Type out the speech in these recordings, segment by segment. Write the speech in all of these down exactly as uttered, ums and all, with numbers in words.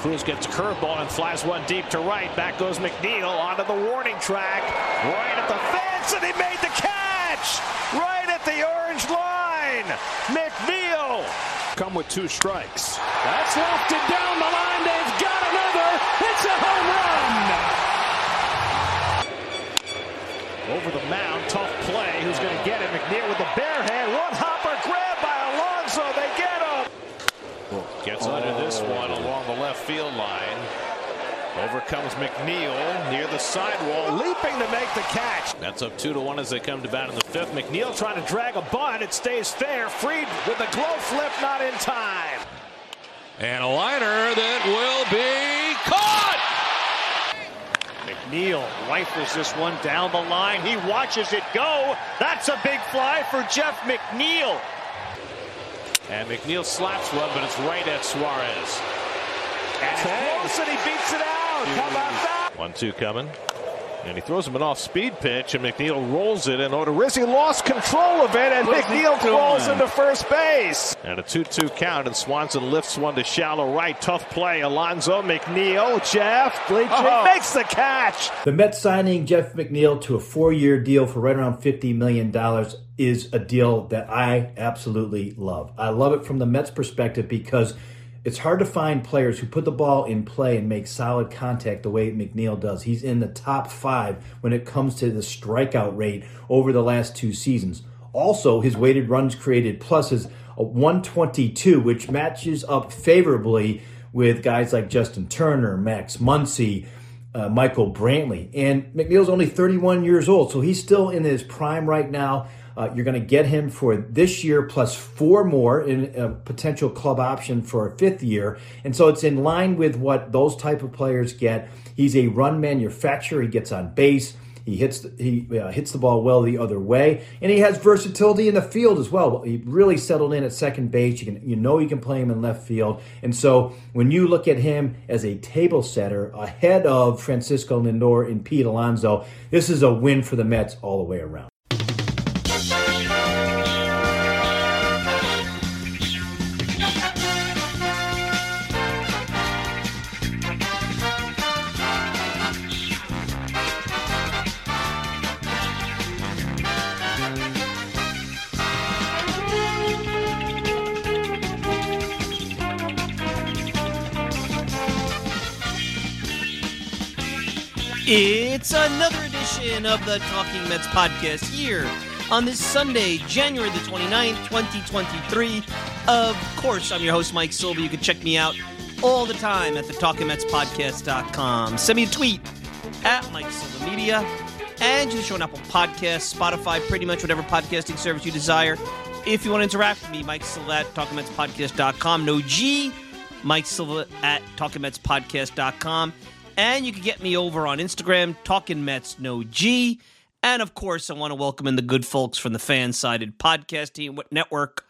Cruz gets curveball and flies one deep to right. Back goes McNeil onto the warning track. Right at the fence, and he made the catch! Right at the orange line! McNeil! Come with two strikes. That's lofted down the line. They've got another. It's a home run! Over the mound, tough play. Who's going to get it? McNeil with the bare hand. One hopper grab by Alonso. They get him. Gets oh. under this one along the left field line. Over comes McNeil near the sidewall, leaping to make the catch. That's up two to one as they come to bat in the fifth. McNeil trying to drag a bunt. It stays fair. Fried with the glove flip, not in time. And a liner that will be caught. McNeil rifles this one down the line. He watches it go. That's a big fly for Jeff McNeil. And McNeil slaps one, but it's right at Suarez. And it's close, and he beats it out. How about that? one two coming. And he throws him an off-speed pitch, and McNeil rolls it, and Odorizzi lost control of it, and McNeil throws into first base. And a two two count, and Swanson lifts one to shallow right. Tough play. Alonso, McNeil, Jeff, Blake oh. makes the catch. The Mets signing Jeff McNeil to a four-year deal for right around fifty million dollars is a deal that I absolutely love. I love it from the Mets' perspective because it's hard to find players who put the ball in play and make solid contact the way McNeil does. He's in the top five when it comes to the strikeout rate over the last two seasons. Also, his weighted runs created plus is a one twenty-two, which matches up favorably with guys like Justin Turner, Max Muncy, uh, Michael Brantley. And McNeil's only thirty-one years old, so he's still in his prime right now. Uh, you're going to get him for this year plus four more in a potential club option for a fifth year. And so it's in line with what those type of players get. He's a run manufacturer. He gets on base. He hits the, he uh, hits the ball well the other way. And he has versatility in the field as well. He really settled in at second base. You can you know you can play him in left field. And so when you look at him as a table setter ahead of Francisco Lindor and Pete Alonso, this is a win for the Mets all the way around. It's another edition of the Talking Mets podcast here on this Sunday, January the twenty-ninth, twenty twenty-three. Of course, I'm your host, Mike Silva. You can check me out all the time at the talking mets podcast dot com. Send me a tweet at Mike Silva Media, and you can show on Apple Podcasts, Spotify, pretty much whatever podcasting service you desire. If you want to interact with me, Mike Silva at talking mets podcast dot com. No G, Mike Silva at talking mets podcast dot com. And you can get me over on Instagram, Talkin' Mets, no G. And, of course, I want to welcome in the good folks from the Fan-Sided Podcasting Network,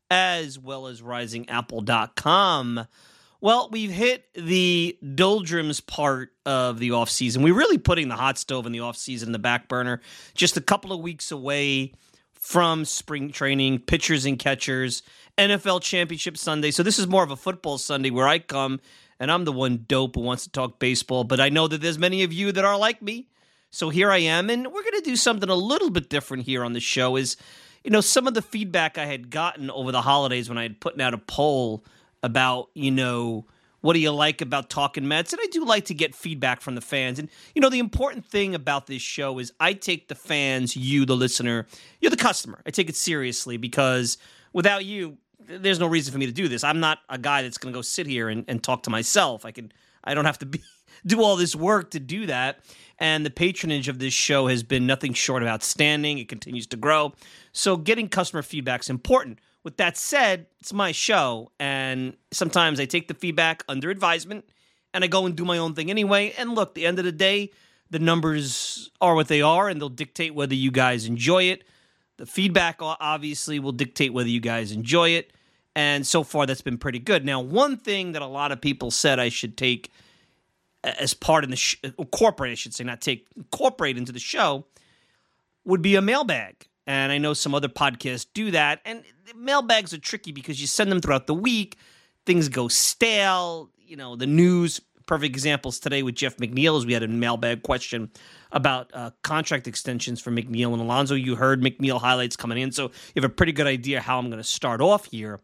as well as rising apple dot com. Well, we've hit the doldrums part of the offseason. We're really putting the hot stove in the offseason in the back burner. Just a couple of weeks away from spring training, pitchers and catchers, N F L Championship Sunday. So this is more of a football Sunday where I come, and I'm the one dope who wants to talk baseball, but I know that there's many of you that are like me. So here I am, and we're going to do something a little bit different here on the show is, you know, some of the feedback I had gotten over the holidays when I had put out a poll about, you know, what do you like about Talking Mets? And I do like to get feedback from the fans. And, you know, the important thing about this show is I take the fans, you, the listener, you're the customer. I take it seriously because without you, there's no reason for me to do this. I'm not a guy that's going to go sit here and, and talk to myself. I can, I don't have to be do all this work to do that. And the patronage of this show has been nothing short of outstanding. It continues to grow. So getting customer feedback is important. With that said, it's my show, and sometimes I take the feedback under advisement, and I go and do my own thing anyway. And look, at the end of the day, the numbers are what they are, and they'll dictate whether you guys enjoy it. The feedback obviously will dictate whether you guys enjoy it, and so far that's been pretty good. Now, one thing that a lot of people said I should take as part of the sh- incorporate, I should say, not take, incorporate into the show would be a mailbag. And I know some other podcasts do that, and mailbags are tricky because you send them throughout the week, things go stale, you know, the news. Perfect examples today with Jeff McNeil, as we had a mailbag question about uh, contract extensions for McNeil and Alonso. You heard McNeil highlights coming in, so you have a pretty good idea how I'm going to start off here.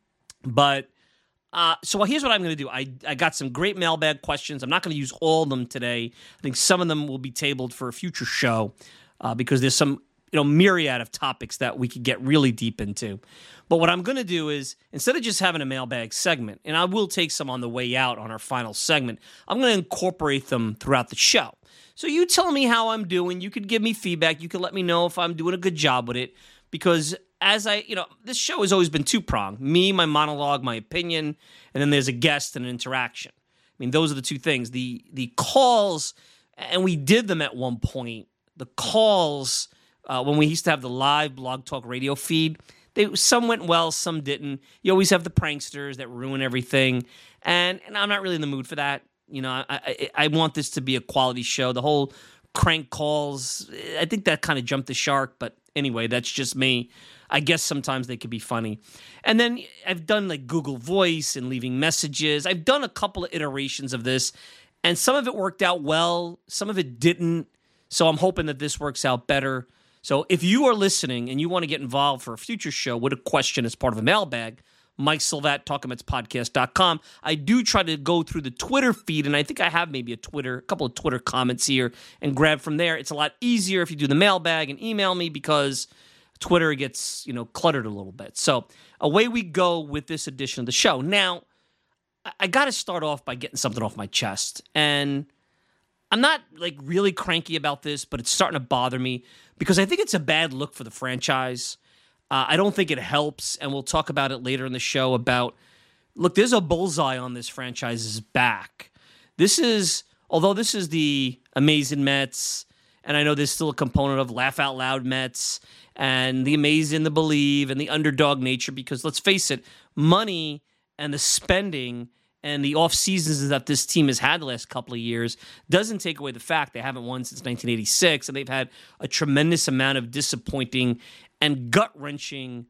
But uh, so here's what I'm going to do. I, I got some great mailbag questions. I'm not going to use all of them today. I think some of them will be tabled for a future show uh, because there's some you know myriad of topics that we could get really deep into. But what I'm going to do is, instead of just having a mailbag segment, and I will take some on the way out on our final segment, I'm going to incorporate them throughout the show. So you tell me how I'm doing. You could give me feedback. You can let me know if I'm doing a good job with it. Because as I, you know, this show has always been two-pronged. Me, my monologue, my opinion, and then there's a guest and an interaction. I mean, those are the two things. The, the calls, and we did them at one point, the calls, uh, when we used to have the live Blog Talk Radio feed, They, some went well, some didn't. You always have the pranksters that ruin everything, and, and I'm not really in the mood for that. You know, I, I I want this to be a quality show. The whole crank calls, I think that kind of jumped the shark, but anyway, that's just me. I guess sometimes they could be funny. And then I've done like Google Voice and leaving messages. I've done a couple of iterations of this, and some of it worked out well, some of it didn't. So I'm hoping that this works out better. So if you are listening and you want to get involved for a future show with a question as part of a mailbag, Mike Silvat, talking mets podcast dot com. I do try to go through the Twitter feed, and I think I have maybe a Twitter, a couple of Twitter comments here and grab from there. It's a lot easier if you do the mailbag and email me because Twitter gets, you know, cluttered a little bit. So away we go with this edition of the show. Now, I, I got to start off by getting something off my chest, and I'm not like really cranky about this, but it's starting to bother me because I think it's a bad look for the franchise. Uh, I don't think it helps, and we'll talk about it later in the show about, look, there's a bullseye on this franchise's back. This is, although this is the amazing Mets, and I know there's still a component of laugh out loud Mets and the amazing, the believe, and the underdog nature, because let's face it, money and the spending and the off seasons that this team has had the last couple of years doesn't take away the fact they haven't won since nineteen eighty-six, and they've had a tremendous amount of disappointing and gut-wrenching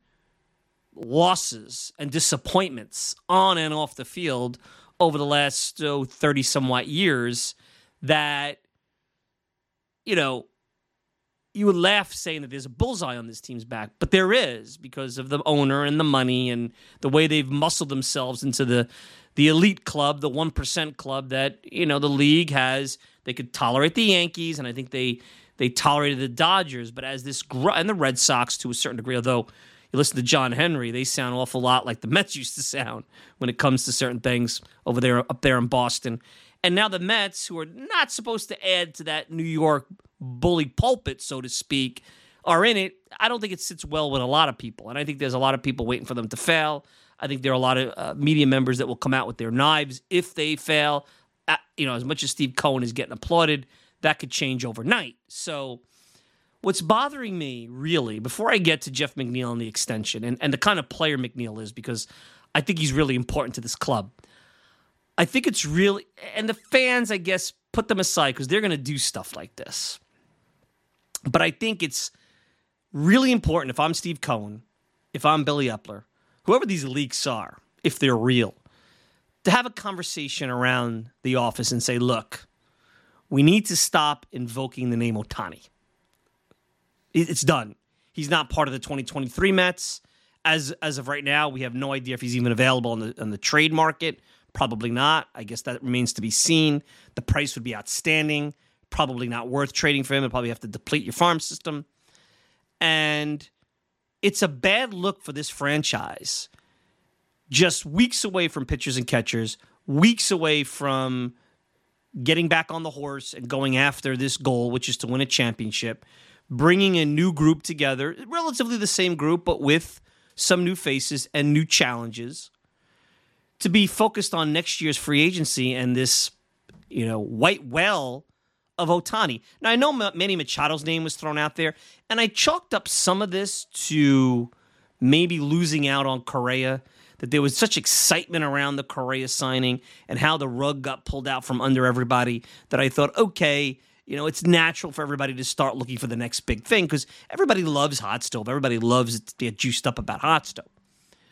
losses and disappointments on and off the field over the last oh, thirty-somewhat years that, you know, you would laugh saying that there's a bullseye on this team's back, but there is because of the owner and the money and the way they've muscled themselves into the the elite club, the one percent club that, you know, the league has. They could tolerate the Yankees, and I think they they tolerated the Dodgers, but as this gr- and the Red Sox to a certain degree, although you listen to John Henry, they sound an awful lot like the Mets used to sound when it comes to certain things over there, up there in Boston. And now the Mets, who are not supposed to add to that New York bully pulpit, so to speak, are in it. I don't think it sits well with a lot of people, and I think there's a lot of people waiting for them to fail. I think there are a lot of uh, media members that will come out with their knives if they fail. Uh, you know, as much as Steve Cohen is getting applauded, that could change overnight. So what's bothering me, really, before I get to Jeff McNeil and the extension and, and the kind of player McNeil is, because I think he's really important to this club, I think it's really, and the fans, I guess, put them aside because they're going to do stuff like this. But I think it's really important, if I'm Steve Cohen, if I'm Billy Epler, whoever these leaks are, if they're real, to have a conversation around the office and say, look, we need to stop invoking the name Ohtani. It's done. He's not part of the twenty twenty-three Mets. As as of right now, we have no idea if he's even available on the, on the trade market. Probably not. I guess that remains to be seen. The price would be outstanding. Probably not worth trading for him. It'd probably have to deplete your farm system. And it's a bad look for this franchise. Just weeks away from pitchers and catchers, weeks away from getting back on the horse and going after this goal, which is to win a championship, bringing a new group together, relatively the same group, but with some new faces and new challenges, to be focused on next year's free agency and this, you know, white well of Ohtani. Now, I know Manny Machado's name was thrown out there, and I chalked up some of this to maybe losing out on Correa, that there was such excitement around the Correa signing and how the rug got pulled out from under everybody that I thought, okay, you know, it's natural for everybody to start looking for the next big thing because everybody loves Hot Stove. Everybody loves to get juiced up about Hot Stove.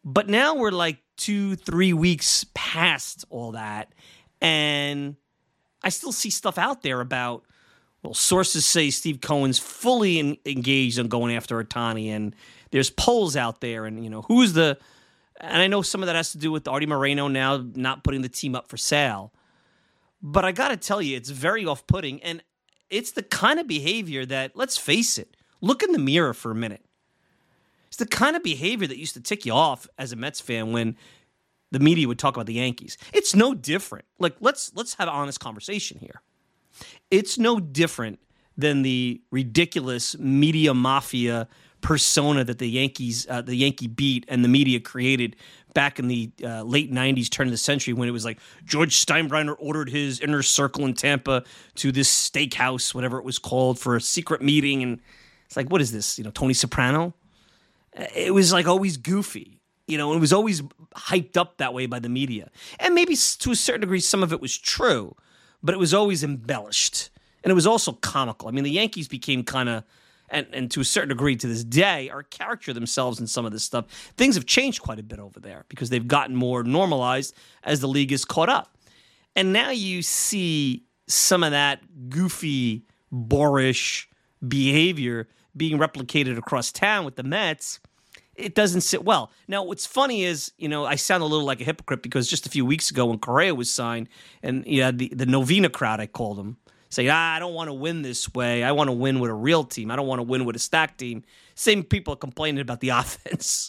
But now we're like two, three weeks past all that, and I still see stuff out there about, well, sources say Steve Cohen's fully in, engaged on going after Ohtani, and there's polls out there, and, you know, who's the, and I know some of that has to do with Artie Moreno now not putting the team up for sale. But I got to tell you, it's very off-putting, and it's the kind of behavior that, let's face it, look in the mirror for a minute. It's the kind of behavior that used to tick you off as a Mets fan when the media would talk about the Yankees. It's no different. Like, let's let's have an honest conversation here. It's no different than the ridiculous media mafia persona that the Yankees, uh, the Yankee beat and the media created back in the uh, late nineties, turn of the century, when it was like George Steinbrenner ordered his inner circle in Tampa to this steakhouse, whatever it was called, for a secret meeting. And it's like, what is this? You know, Tony Soprano? It was like always goofy, you know, it was always hyped up that way by the media. And maybe to a certain degree, some of it was true, but it was always embellished. And it was also comical. I mean, the Yankees became kind of, and, and to a certain degree to this day, are caricature themselves in some of this stuff. Things have changed quite a bit over there because they've gotten more normalized as the league is caught up. And now you see some of that goofy, boorish behavior being replicated across town with the Mets. It doesn't sit well. Now, what's funny is, you know, I sound a little like a hypocrite because just a few weeks ago when Correa was signed, and you know, the, the Novena crowd, I called them, saying, ah, I don't want to win this way. I want to win with a real team. I don't want to win with a stacked team. Same people are complaining about the offense.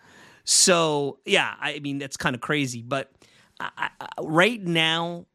So, yeah, I mean, that's kind of crazy. But I, I, right now,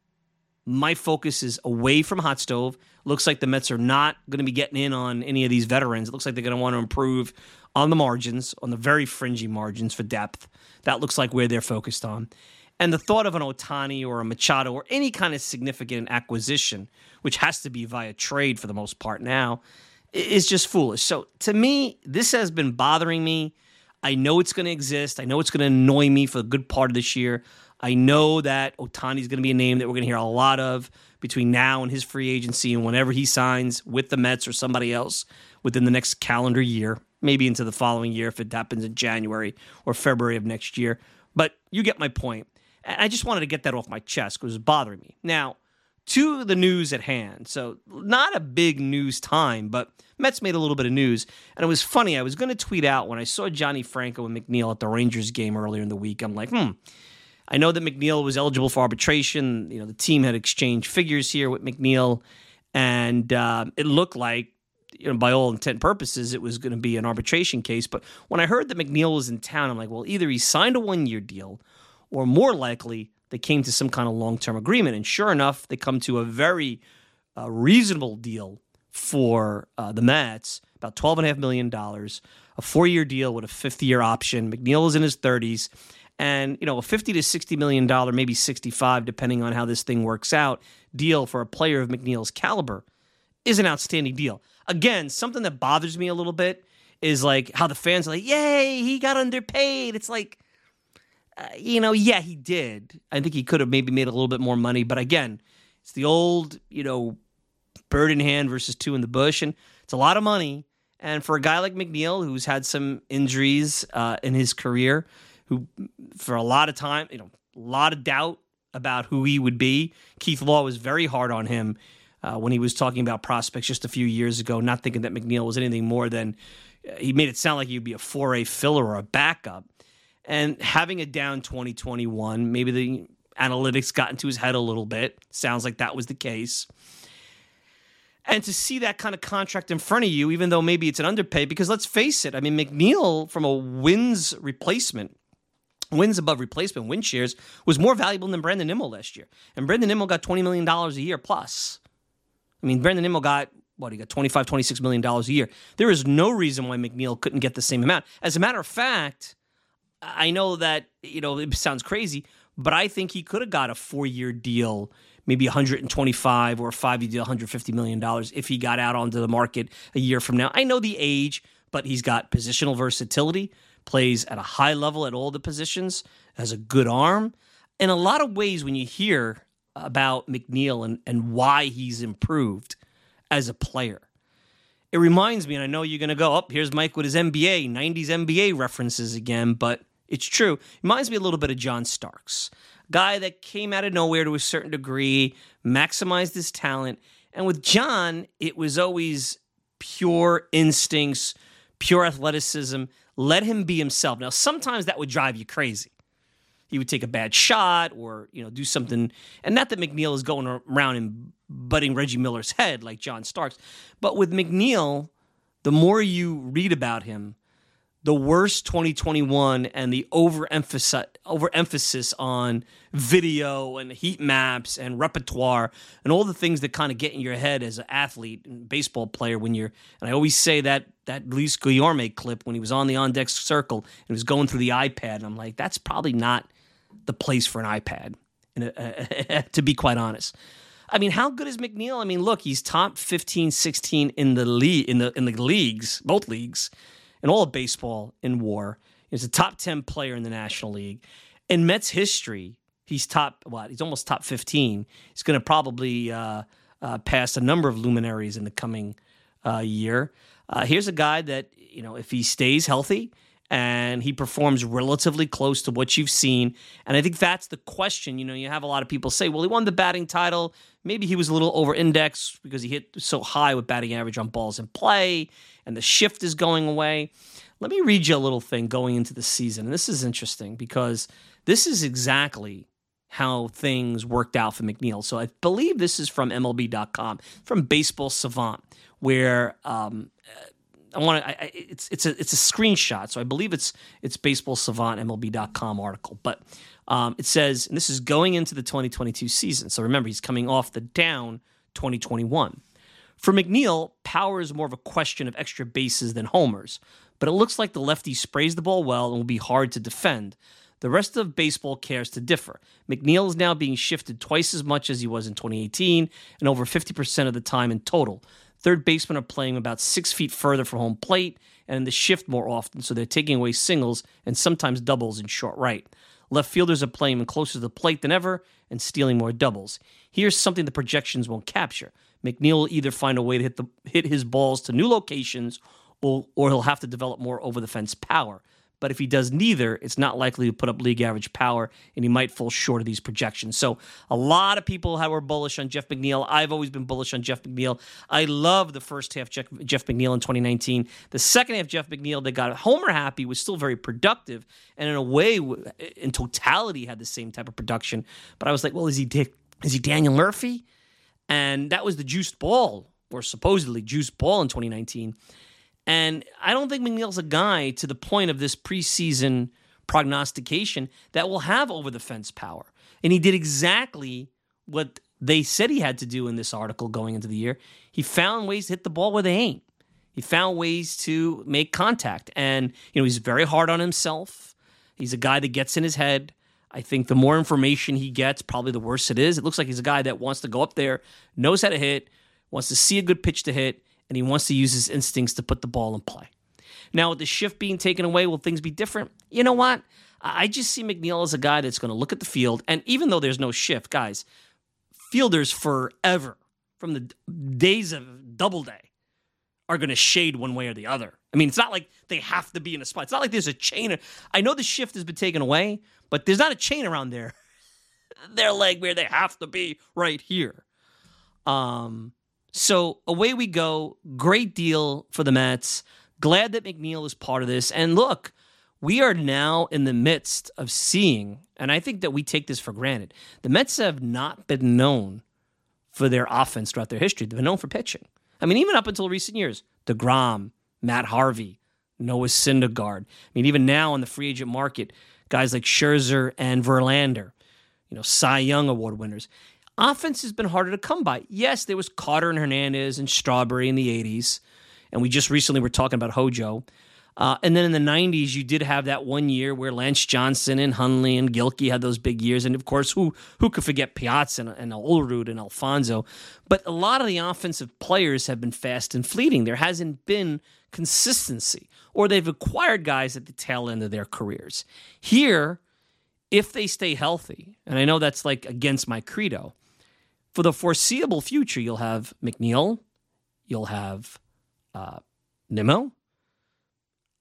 my focus is away from hot stove. Looks like the Mets are not going to be getting in on any of these veterans. It looks like they're going to want to improve on the margins, on the very fringy margins for depth. That looks like where they're focused on. And the thought of an Ohtani or a Machado or any kind of significant acquisition, which has to be via trade for the most part now, is just foolish. So to me, this has been bothering me. I know it's going to exist. I know it's going to annoy me for a good part of this year. I know that Ohtani is going to be a name that we're going to hear a lot of between now and his free agency and whenever he signs with the Mets or somebody else within the next calendar year, maybe into the following year if it happens in January or February of next year. But you get my point. I just wanted to get that off my chest because it was bothering me. Now, to the news at hand. So not a big news time, but Mets made a little bit of news. And it was funny. I was going to tweet out when I saw Johnny Franco and McNeil at the Rangers game earlier in the week. I'm like, hmm. I know that McNeil was eligible for arbitration. You know, the team had exchanged figures here with McNeil, and uh, it looked like, you know, by all intent and purposes, it was going to be an arbitration case. But when I heard that McNeil was in town, I'm like, well, either he signed a one-year deal, or more likely they came to some kind of long-term agreement. And sure enough, they come to a very uh, reasonable deal for uh, the Mets, about twelve point five million dollars, a four-year deal with a fifth-year option. McNeil is in his thirties. And, you know, a fifty to sixty million dollars, maybe sixty-five, depending on how this thing works out, deal for a player of McNeil's caliber is an outstanding deal. Again, something that bothers me a little bit is like how the fans are like, yay, he got underpaid. It's like, uh, you know, yeah, he did. I think he could have maybe made a little bit more money. But again, it's the old, you know, bird in hand versus two in the bush. And it's a lot of money. And for a guy like McNeil, who's had some injuries uh, in his career, who for a lot of time, you know, a lot of doubt about who he would be. Keith Law was very hard on him uh, when he was talking about prospects just a few years ago, not thinking that McNeil was anything more than, uh, he made it sound like he would be a four A filler or a backup. And having a down twenty twenty-one, maybe the analytics got into his head a little bit. Sounds like that was the case. And to see that kind of contract in front of you, even though maybe it's an underpay, because let's face it, I mean, McNeil, from a wins replacement, wins above replacement win shares, was more valuable than Brandon Nimmo last year. And Brandon Nimmo got twenty million dollars a year plus. I mean, Brandon Nimmo got, what, he got twenty-five, twenty-six million dollars a year. There is no reason why McNeil couldn't get the same amount. As a matter of fact, I know that, you know, it sounds crazy, but I think he could have got a four-year deal, maybe one hundred twenty-five or a five-year deal, one hundred fifty million dollars if he got out onto the market a year from now. I know the age, but he's got positional versatility, plays at a high level at all the positions, has a good arm. In a lot of ways, when you hear about McNeil and, and why he's improved as a player, it reminds me, and I know you're going to go, oh, here's Mike with his N B A, nineties N B A references again, but It's true. It reminds me a little bit of John Starks, guy that came out of nowhere to a certain degree, maximized his talent. And with John, it was always pure instincts, pure athleticism. Let him be himself. Now, sometimes that would drive you crazy. He would take a bad shot or, you know, do something. And not that McNeil is going around and butting Reggie Miller's head like John Starks. But with McNeil, the more you read about him, the worse twenty twenty-one and the overemphasis, overemphasis on video and heat maps and repertoire and all the things that kind of get in your head as an athlete and baseball player when you're, and I always say that that Luis Guillorme clip when he was on the on-deck circle and was going through the iPad, and I'm like, that's probably not the place for an iPad, and, uh, to be quite honest. I mean, how good is McNeil? I mean, look, he's top fifteen, sixteen in the league, in the in the leagues, both leagues. In all of baseball in WAR. He's a top ten player in the National League. In Mets history, he's top, what? He's almost top fifteen. He's going to probably uh, uh, pass a number of luminaries in the coming uh, year. Uh, here's a guy that, you know, if he stays healthy and he performs relatively close to what you've seen, and I think that's the question. You know, you have a lot of people say, well, he won the batting title. Maybe he was a little over-indexed because he hit so high with batting average on balls in play, and the shift is going away. Let me read you a little thing going into the season. And this is interesting because this is exactly how things worked out for McNeil. So I believe this is from M L B dot com, from Baseball Savant, where um, I want to. It's it's a it's a screenshot. So I believe it's it's Baseball Savant M L B dot com article, but um, it says, and this is going into the twenty twenty-two season. So remember, he's coming off the down twenty twenty-one. For McNeil, power is more of a question of extra bases than homers, but it looks like the lefty sprays the ball well and will be hard to defend. The rest of baseball cares to differ. McNeil is now being shifted twice as much as he was in twenty eighteen and over fifty percent of the time in total. Third basemen are playing about six feet further from home plate and in the shift more often, so they're taking away singles and sometimes doubles in short right. Left fielders are playing him closer to the plate than ever and stealing more doubles. Here's something the projections won't capture. McNeil will either find a way to hit the hit his balls to new locations or, or he'll have to develop more over-the-fence power. But if he does neither, it's not likely to put up league average power, and he might fall short of these projections. So a lot of people were bullish on Jeff McNeil. I've always been bullish on Jeff McNeil. I love the first half Jeff, Jeff McNeil in twenty nineteen. The second half Jeff McNeil that got homer happy was still very productive, and in a way, in totality, had the same type of production. But I was like, well, is he Dick? Is he Daniel Murphy? And that was the juiced ball, or supposedly juiced ball in twenty nineteen. And I don't think McNeil's a guy to the point of this preseason prognostication that will have over-the-fence power. And he did exactly what they said he had to do in this article going into the year. He found ways to hit the ball where they ain't. He found ways to make contact. And, you know, he's very hard on himself. He's a guy that gets in his head. I think the more information he gets, probably the worse it is. It looks like he's a guy that wants to go up there, knows how to hit, wants to see a good pitch to hit, and he wants to use his instincts to put the ball in play. Now, with the shift being taken away, will things be different? You know what? I just see McNeil as a guy that's going to look at the field, and even though there's no shift, guys, fielders forever, from the days of Doubleday, are going to shade one way or the other. I mean, it's not like they have to be in a spot. It's not like there's a chain. I know the shift has been taken away, but there's not a chain around their, their leg where they have to be right here. Um... So away we go. Great deal for the Mets. Glad that McNeil is part of this. And look, we are now in the midst of seeing, and I think that we take this for granted, the Mets have not been known for their offense throughout their history. They've been known for pitching. I mean, even up until recent years, DeGrom, Matt Harvey, Noah Syndergaard. I mean, even now in the free agent market, guys like Scherzer and Verlander, you know, Cy Young Award winners. Offense has been harder to come by. Yes, there was Carter and Hernandez and Strawberry in the eighties, and we just recently were talking about Hojo. Uh, and then in the nineties, you did have that one year where Lance Johnson and Hundley and Gilkey had those big years. And, of course, who who could forget Piazza and, and Olerud and Alfonso? But a lot of the offensive players have been fast and fleeting. There hasn't been consistency, or they've acquired guys at the tail end of their careers. Here, if they stay healthy, and I know that's like against my credo, for the foreseeable future, you'll have McNeil, you'll have uh, Nimmo,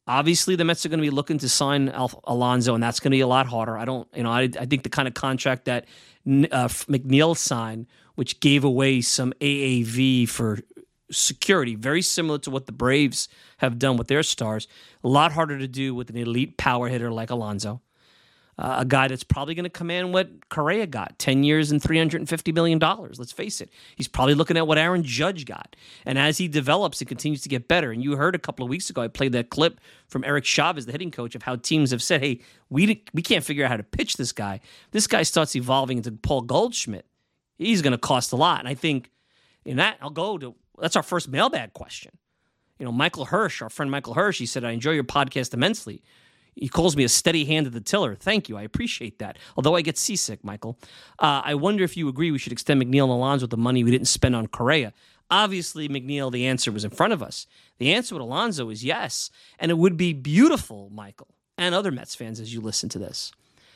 Obviously, the Mets are going to be looking to sign Al- Alonso, and that's going to be a lot harder. I don't, you know, I, I think the kind of contract that uh, McNeil signed, which gave away some A A V for security, very similar to what the Braves have done with their stars, a lot harder to do with an elite power hitter like Alonso. Uh, a guy that's probably going to command what Correa got, ten years and three hundred fifty million dollars. Let's face it. He's probably looking at what Aaron Judge got. And as he develops and continues to get better, and you heard a couple of weeks ago, I played that clip from Eric Chavez, the hitting coach, of how teams have said, hey, we we can't figure out how to pitch this guy. This guy starts evolving into Paul Goldschmidt. He's going to cost a lot. And I think in that, I'll go to, that's our first mailbag question. You know, Michael Hirsch, our friend Michael Hirsch, he said, I enjoy your podcast immensely. He calls me a steady hand at the tiller. Thank you. I appreciate that. Although I get seasick, Michael. Uh, I wonder if you agree we should extend McNeil and Alonso with the money we didn't spend on Correa. Obviously, McNeil, the answer was in front of us. The answer with Alonso is yes. And it would be beautiful, Michael, and other Mets fans as you listen to this,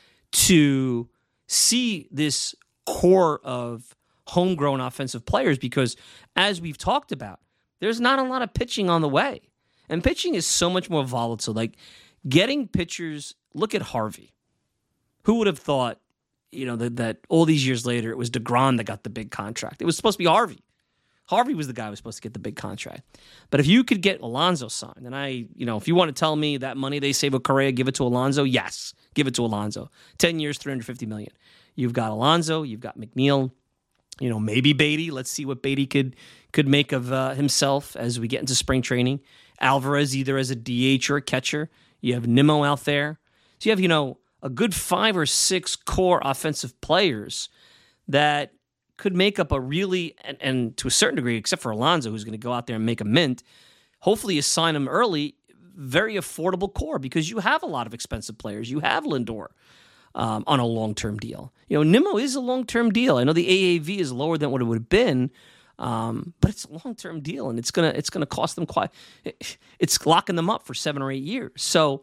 to see this core of homegrown offensive players, because as we've talked about, there's not a lot of pitching on the way. And pitching is so much more volatile. Like, getting pitchers, look at Harvey. Who would have thought, you know, that, that all these years later it was DeGrom that got the big contract? It was supposed to be Harvey. Harvey was the guy who was supposed to get the big contract. But if you could get Alonso signed, and I, you know, if you want to tell me that money they save with Correa, give it to Alonso, yes, give it to Alonso. ten years, three hundred fifty million dollars. You've got Alonso, you've got McNeil, you know, maybe Beatty. Let's see what Beatty could could make of uh, himself as we get into spring training. Alvarez either as a D H or a catcher. You have Nimmo out there. So you have, you know, a good five or six core offensive players that could make up a really, and, and to a certain degree, except for Alonso, who's going to go out there and make a mint, hopefully you sign him early, very affordable core, because you have a lot of expensive players. You have Lindor um, on a long-term deal. You know, Nimmo is a long-term deal. I know the A A V is lower than what it would have been, Um, but it's a long-term deal, and it's gonna it's gonna cost them quite. It's locking them up for seven or eight years. So,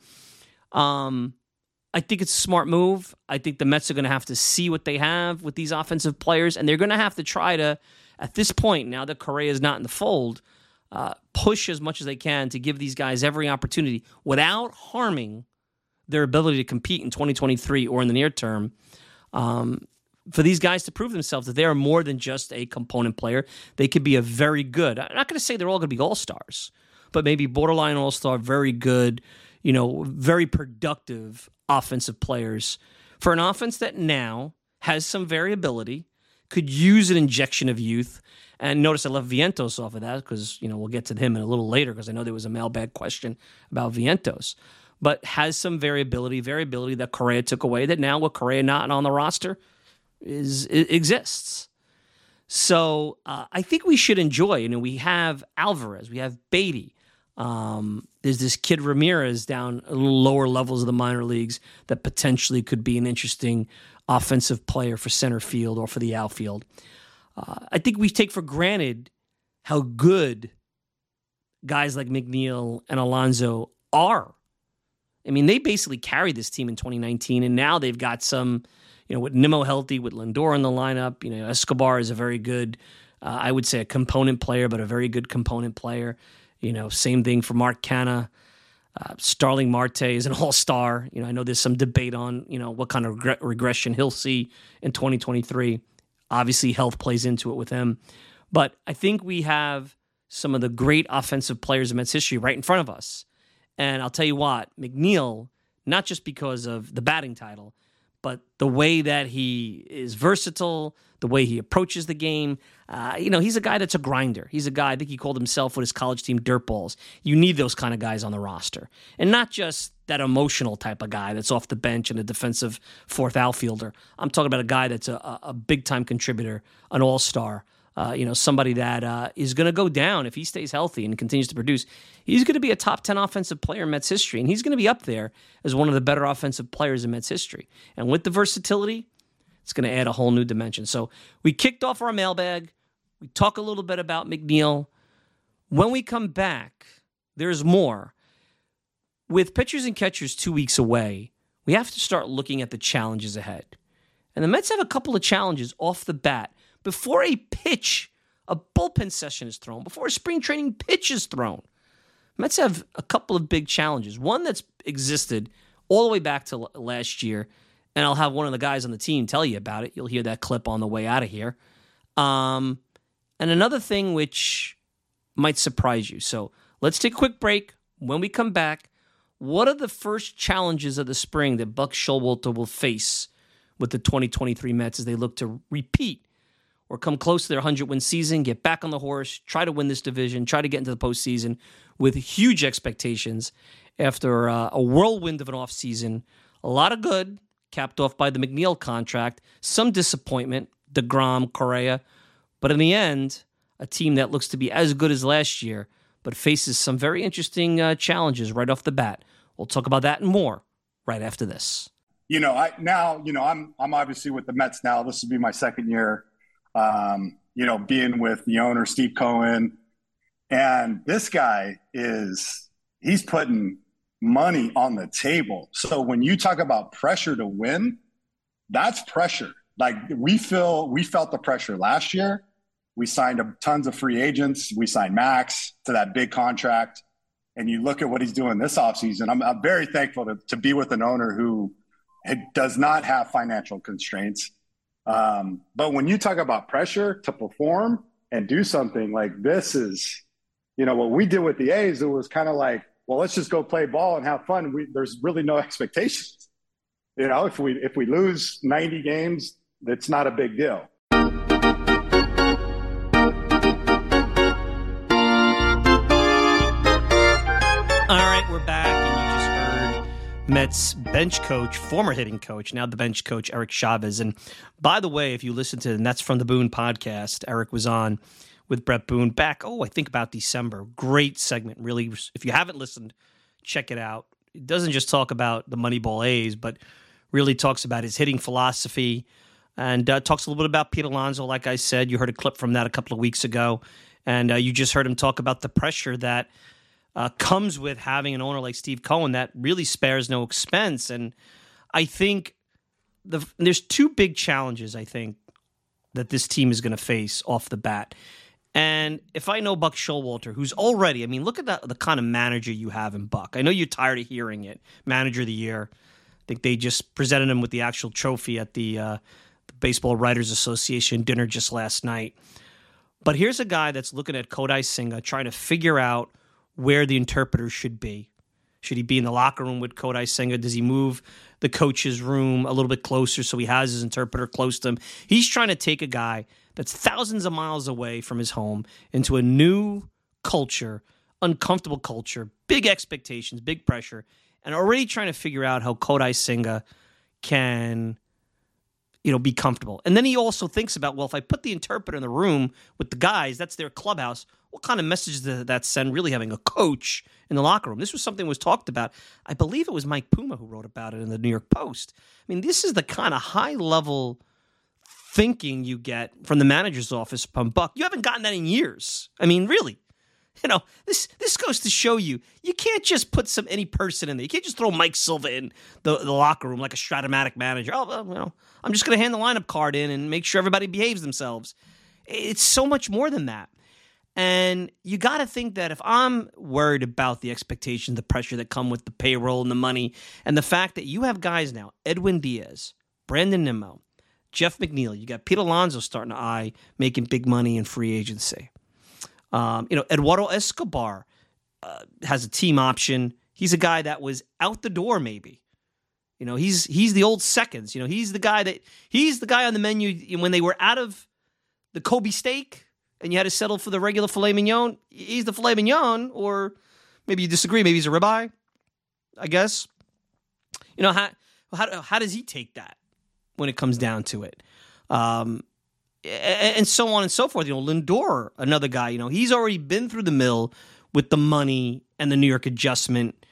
um, I think it's a smart move. I think the Mets are gonna have to see what they have with these offensive players, and they're gonna have to try to, at this point, now that Correa is not in the fold, uh, push as much as they can to give these guys every opportunity without harming their ability to compete in twenty twenty-three or in the near term. Um, for these guys to prove themselves that they are more than just a component player. They could be a very good, I'm not going to say they're all going to be all-stars, but maybe borderline all-star, very good, you know, very productive offensive players for an offense that now has some variability, could use an injection of youth. And notice I left Vientos off of that because, you know, we'll get to him in a little later because I know there was a mailbag question about Vientos. But has some variability, variability that Correa took away, that now with Correa not on the roster, is it exists. So uh, I think we should enjoy. You know, we have Alvarez, we have Beatty. Um, there's this kid Ramirez down a little lower levels of the minor leagues that potentially could be an interesting offensive player for center field or for the outfield. Uh, I think we take for granted how good guys like McNeil and Alonso are. I mean, they basically carried this team in twenty nineteen, and now they've got some, you know, with Nimmo healthy, with Lindor in the lineup. You know, Escobar is a very good, uh, I would say a component player, but a very good component player. You know, same thing for Mark Canha. Uh, Starling Marte is an all-star. You know, I know there's some debate on, you know, what kind of regre- regression he'll see in twenty twenty-three. Obviously, health plays into it with him. But I think we have some of the great offensive players in Mets history right in front of us. And I'll tell you what, McNeil, not just because of the batting title, but the way that he is versatile, the way he approaches the game. Uh, you know, he's a guy that's a grinder. He's a guy, I think he called himself with his college team dirtballs. You need those kind of guys on the roster. And not just that emotional type of guy that's off the bench and a defensive fourth outfielder. I'm talking about a guy that's a, a big-time contributor, an all-star. Uh, you know, somebody that uh, is going to go down if he stays healthy and continues to produce. He's going to be a top ten offensive player in Mets history, and he's going to be up there as one of the better offensive players in Mets history. And with the versatility, it's going to add a whole new dimension. So we kicked off our mailbag. We talk a little bit about McNeil. When we come back, there's more. With pitchers and catchers two weeks away, we have to start looking at the challenges ahead. And the Mets have a couple of challenges off the bat. Before a pitch, a bullpen session is thrown, before a spring training pitch is thrown, Mets have a couple of big challenges. One that's existed all the way back to last year, and I'll have one of the guys on the team tell you about it. You'll hear that clip on the way out of here. Um, and another thing which might surprise you. So let's take a quick break. When we come back, what are the first challenges of the spring that Buck Showalter will face with the twenty twenty-three Mets as they look to repeat or come close to their hundred-win season, get back on the horse, try to win this division, try to get into the postseason with huge expectations after uh, a whirlwind of an offseason. A lot of good, capped off by the McNeil contract, some disappointment, DeGrom, Correa, but in the end, a team that looks to be as good as last year, but faces some very interesting uh, challenges right off the bat. We'll talk about that and more right after this. You know, I now, you know, I'm I'm obviously with the Mets now. This will be my second year, um, you know, being with the owner, Steve Cohen. And this guy is, he's putting money on the table. So when you talk about pressure to win, that's pressure. Like we feel, we felt the pressure last year. We signed a, tons of free agents. We signed Max to that big contract. And you look at what he's doing this offseason. I'm, I'm very thankful to, to be with an owner who does not have financial constraints. Um, but when you talk about pressure to perform and do something like this is, you know, what we did with the A's, it was kind of like, well, let's just go play ball and have fun. We, there's really no expectations. You know, if we if we lose ninety games, it's not a big deal. All right, we're back, and you just heard Mets bench coach, former hitting coach, now the bench coach, Eric Chavez. And by the way, if you listen to the Nets from the Boone podcast, Eric was on with Brett Boone back, oh, I think about December. Great segment. Really, if you haven't listened, check it out. It doesn't just talk about the Moneyball A's, but really talks about his hitting philosophy and uh, talks a little bit about Pete Alonso. Like I said, you heard a clip from that a couple of weeks ago, and uh, you just heard him talk about the pressure that uh, comes with having an owner like Steve Cohen that really spares no expense. And I think the, there's two big challenges, I think, that this team is going to face off the bat. And if I know Buck Showalter, who's already, I mean, look at the, the kind of manager you have in Buck. I know you're tired of hearing it. Manager of the year. I think they just presented him with the actual trophy at the, uh, the Baseball Writers Association dinner just last night. But here's a guy that's looking at Kodai Senga, trying to figure out where the interpreter should be. Should he be in the locker room with Kodai Senga? Does he move the coach's room a little bit closer so he has his interpreter close to him? He's trying to take a guy that's thousands of miles away from his home into a new culture, uncomfortable culture, big expectations, big pressure, and already trying to figure out how Kodai Senga can, you know, be comfortable. And then he also thinks about, well, if I put the interpreter in the room with the guys, that's their clubhouse, what kind of message does that send really having a coach in the locker room? This was something that was talked about. I believe it was Mike Puma who wrote about it in the New York Post. I mean, this is the kind of high-level thinking you get from the manager's office from Buck. You haven't gotten that in years. I mean, really. You know, this this goes to show you, you can't just put some any person in there. You can't just throw Mike Silva in the, the locker room like a Stratomatic manager. Oh, well, you know, I'm just going to hand the lineup card in and make sure everybody behaves themselves. It's so much more than that. And you got to think that if I'm worried about the expectations, the pressure that come with the payroll and the money, and the fact that you have guys now, Edwin Diaz, Brandon Nimmo, Jeff McNeil, you got Pete Alonso starting to eye making big money in free agency. Um, you know, Eduardo Escobar uh, has a team option. He's a guy that was out the door, maybe. You know, he's he's the old seconds. You know, he's the guy that he's the guy on the menu when they were out of the Kobe steak and you had to settle for the regular filet mignon. He's the filet mignon, or maybe you disagree. Maybe he's a ribeye. I guess. You know, how how how does he take that when it comes down to it? Um, and so on and so forth. You know, Lindor, another guy, you know, he's already been through the mill with the money and the New York adjustment.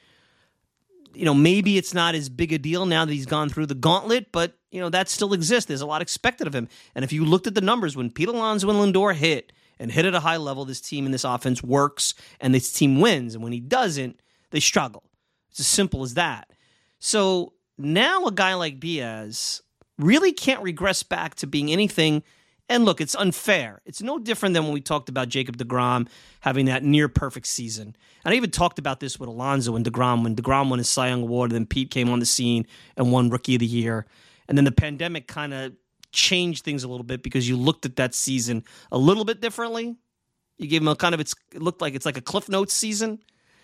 You know, maybe it's not as big a deal now that he's gone through the gauntlet, but, you know, that still exists. There's a lot expected of him. And if you looked at the numbers, when Pete Alonso and Lindor hit and hit at a high level, this team and this offense works and this team wins. And when he doesn't, they struggle. It's as simple as that. So now a guy like Diaz really can't regress back to being anything And look, it's unfair. It's no different than when we talked about Jacob deGrom having that near-perfect season. And I even talked about this with Alonso and deGrom when deGrom won his Cy Young Award, and then Pete came on the scene and won Rookie of the Year. And then the pandemic kind of changed things a little bit because you looked at that season a little bit differently. You gave him a kind of, it's, it looked like it's like a Cliff Notes season.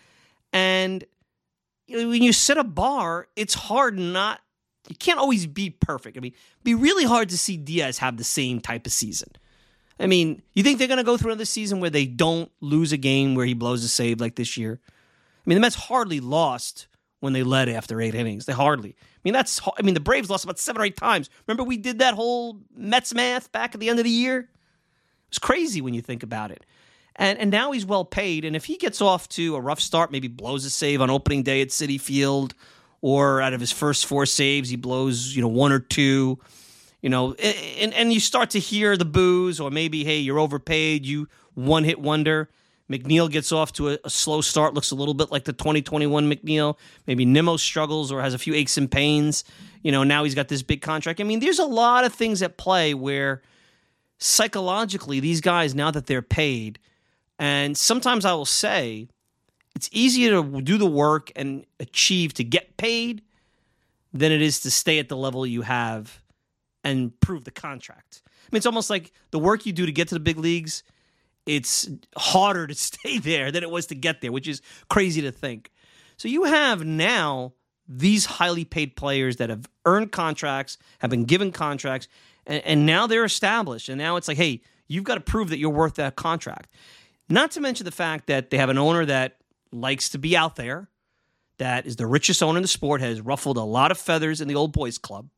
And you know, when you set a bar, it's hard not, you can't always be perfect. I mean, it'd be really hard to see Diaz have the same type of season. I mean, you think they're going to go through another season where they don't lose a game where he blows a save like this year? I mean, the Mets hardly lost when they led after eight innings. They hardly. I mean, that's, I mean, the Braves lost about seven or eight times. Remember we did that whole Mets math back at the end of the year? It was crazy when you think about it. And and now he's well paid, and if he gets off to a rough start, maybe blows a save on opening day at Citi Field, or out of his first four saves, he blows, you know, one or two, you know, and, and you start to hear the boos, or maybe, hey, you're overpaid, you one-hit wonder. McNeil gets off to a, a slow start, looks a little bit like the twenty twenty-one McNeil. Maybe Nimmo struggles or has a few aches and pains. You know, now he's got this big contract. I mean, there's a lot of things at play where psychologically these guys, now that they're paid, and sometimes I will say it's easier to do the work and achieve to get paid than it is to stay at the level you have and prove the contract. I mean, it's almost like the work you do to get to the big leagues, it's harder to stay there than it was to get there, which is crazy to think. So you have now these highly paid players that have earned contracts, have been given contracts, and, and now they're established. And now it's like, hey, you've got to prove that you're worth that contract. Not to mention the fact that they have an owner that likes to be out there, that is the richest owner in the sport, has ruffled a lot of feathers in the old boys club.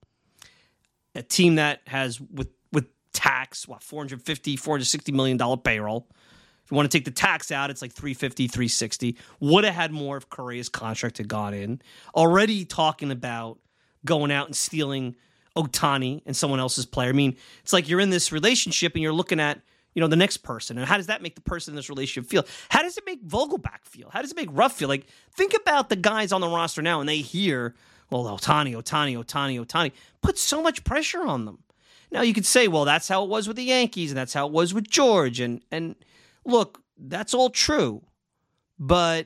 A team that has, with with tax, what, four hundred fifty, four hundred sixty million dollars payroll. If you want to take the tax out, it's like three fifty, three sixty. Would have had more if Correa's contract had gone in. Already talking about going out and stealing Ohtani and someone else's player. I mean, it's like you're in this relationship and you're looking at, you know, the next person. And how does that make the person in this relationship feel? How does it make Vogelbach feel? How does it make Ruff feel? Like, think about the guys on the roster now and they hear, well, Ohtani, Ohtani, Ohtani, Ohtani. Put so much pressure on them. Now, you could say, well, that's how it was with the Yankees and that's how it was with George. And, and look, that's all true. But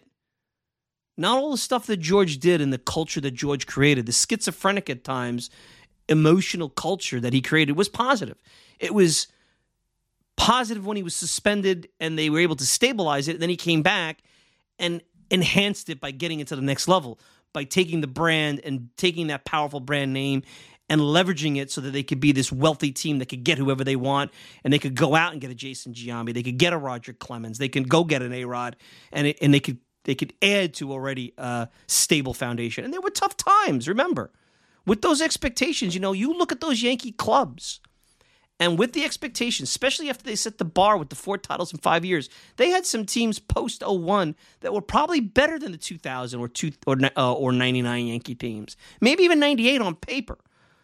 not all the stuff that George did and the culture that George created, the schizophrenic at times, emotional culture that he created was positive. It was positive when he was suspended and they were able to stabilize it. And then he came back and enhanced it by getting it to the next level, by taking the brand and taking that powerful brand name and leveraging it so that they could be this wealthy team that could get whoever they want, and they could go out and get a Jason Giambi, they could get a Roger Clemens, they can go get an A-Rod, and it, and they could they could add to already a stable foundation. And there were tough times, remember. With those expectations, you know, you look at those Yankee clubs, and with the expectations, especially after they set the bar with the four titles in five years, they had some teams post oh one that were probably better than the two thousand or two or uh, or ninety-nine Yankee teams, maybe even ninety-eight on paper.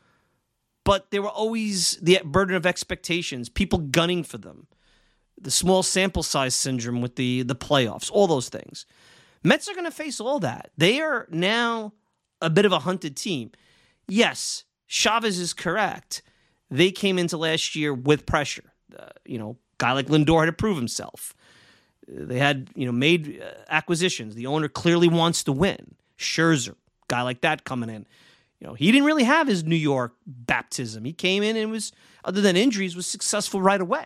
But there were always the burden of expectations, people gunning for them, the small sample size syndrome with the the playoffs, all those things. Mets are going to face all that. They are now a bit of a hunted team. Yes, Chavez is correct. They came into last year with pressure. Uh, you know, guy like Lindor had to prove himself. They had, you know, made uh, acquisitions. The owner clearly wants to win. Scherzer, guy like that coming in. You know, he didn't really have his New York baptism. He came in and was, other than injuries, was successful right away.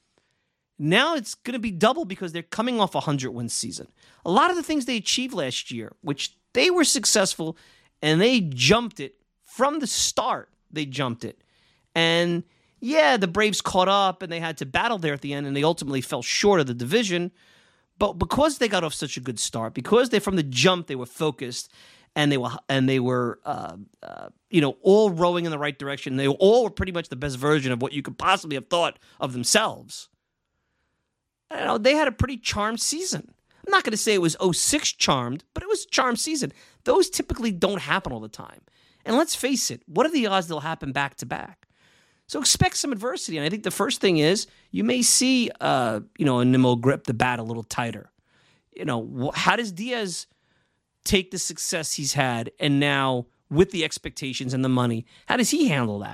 Now it's going to be double because they're coming off a hundred-win season. A lot of the things they achieved last year, which they were successful, and they jumped it from the start. They jumped it. And yeah, the Braves caught up and they had to battle there at the end and they ultimately fell short of the division. But because they got off such a good start, because they from the jump they were focused and they were and they were uh, uh, you know, all rowing in the right direction. They all were pretty much the best version of what you could possibly have thought of themselves. You know, they had a pretty charmed season. I'm not going to say it was oh six charmed, but it was a charmed season. Those typically don't happen all the time. And let's face it, what are the odds they'll happen back to back? So expect some adversity. And I think the first thing is you may see, uh, you know, a Nimmo grip the bat a little tighter. You know, how does Diaz take the success he's had and now with the expectations and the money, how does he handle that?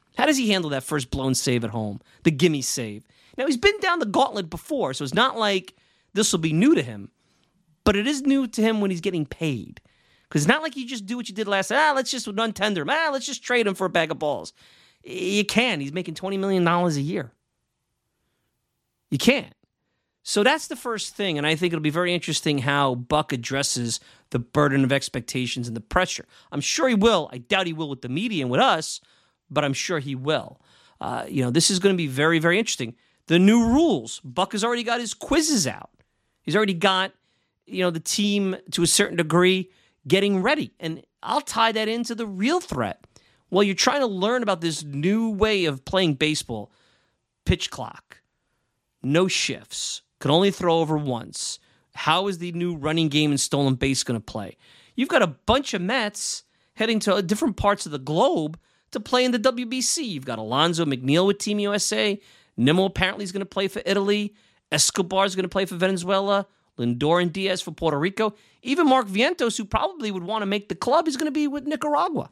How does he handle that first blown save at home, the gimme save? Now, he's been down the gauntlet before, so it's not like this will be new to him, but it is new to him when he's getting paid. Because it's not like you just do what you did last time. Ah, let's just untender him. Ah, let's just trade him for a bag of balls. You can. He's making twenty million dollars a year. You can't. So that's the first thing, and I think it'll be very interesting how Buck addresses the burden of expectations and the pressure. I'm sure he will. I doubt he will with the media and with us, but I'm sure he will. Uh, you know, this is going to be very, very interesting. The new rules. Buck has already got his quizzes out. He's already got, you know, the team to a certain degree getting ready. And I'll tie that into the real threat. Well, you're trying to learn about this new way of playing baseball. Pitch clock. No shifts. Could only throw over once. How is the new running game and stolen base going to play? You've got a bunch of Mets heading to different parts of the globe to play in the W B C. You've got Alonzo McNeil with Team U S A. Nimmo apparently is going to play for Italy. Escobar is going to play for Venezuela. Lindor and Diaz for Puerto Rico. Even Mark Vientos, who probably would want to make the club, is going to be with Nicaragua.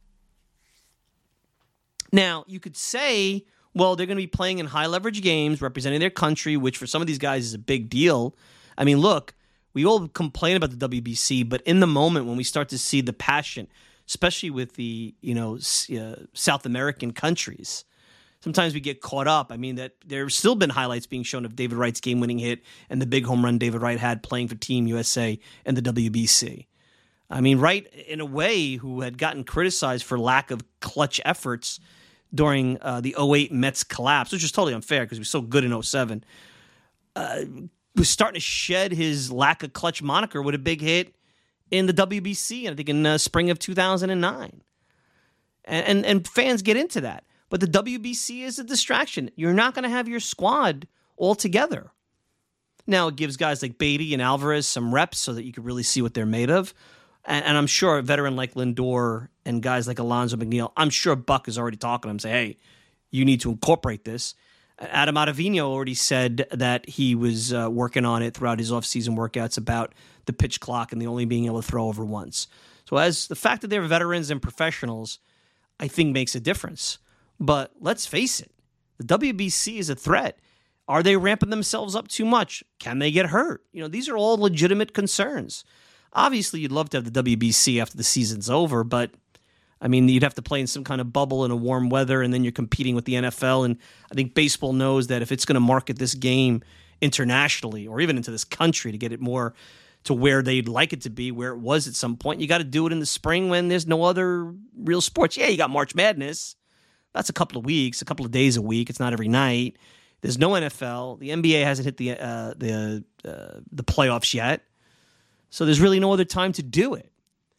Now, you could say, well, they're going to be playing in high-leverage games, representing their country, which for some of these guys is a big deal. I mean, look, we all complain about the W B C, but in the moment when we start to see the passion, especially with the, you know, uh, South American countries, sometimes we get caught up. I mean, that there's still been highlights being shown of David Wright's game-winning hit and the big home run David Wright had playing for Team U S A and the W B C. I mean, Wright, in a way, who had gotten criticized for lack of clutch efforts during uh, the oh eight Mets collapse, which is totally unfair because he was so good in oh seven, uh, was starting to shed his lack of clutch moniker with a big hit in the W B C, I think in uh, spring of two thousand nine. And, and, and fans get into that. But the W B C is a distraction. You're not going to have your squad all together. Now, it gives guys like Beatty and Alvarez some reps so that you can really see what they're made of. And, and I'm sure a veteran like Lindor and guys like Alonzo McNeil, I'm sure Buck is already talking to him, say, hey, you need to incorporate this. Adam Ottavino already said that he was uh, working on it throughout his offseason workouts about the pitch clock and the only being able to throw over once. So as the fact that they're veterans and professionals, I think makes a difference. But let's face it, the W B C is a threat. Are they ramping themselves up too much? Can they get hurt? You know, these are all legitimate concerns. Obviously, you'd love to have the W B C after the season's over, but I mean, you'd have to play in some kind of bubble in a warm weather, and then you're competing with the N F L. And I think baseball knows that if it's going to market this game internationally or even into this country to get it more to where they'd like it to be, where it was at some point, you got to do it in the spring when there's no other real sports. Yeah, you got March Madness. That's a couple of weeks, a couple of days a week. It's not every night. There's no N F L. The N B A hasn't hit the uh, the uh, the playoffs yet. So there's really no other time to do it.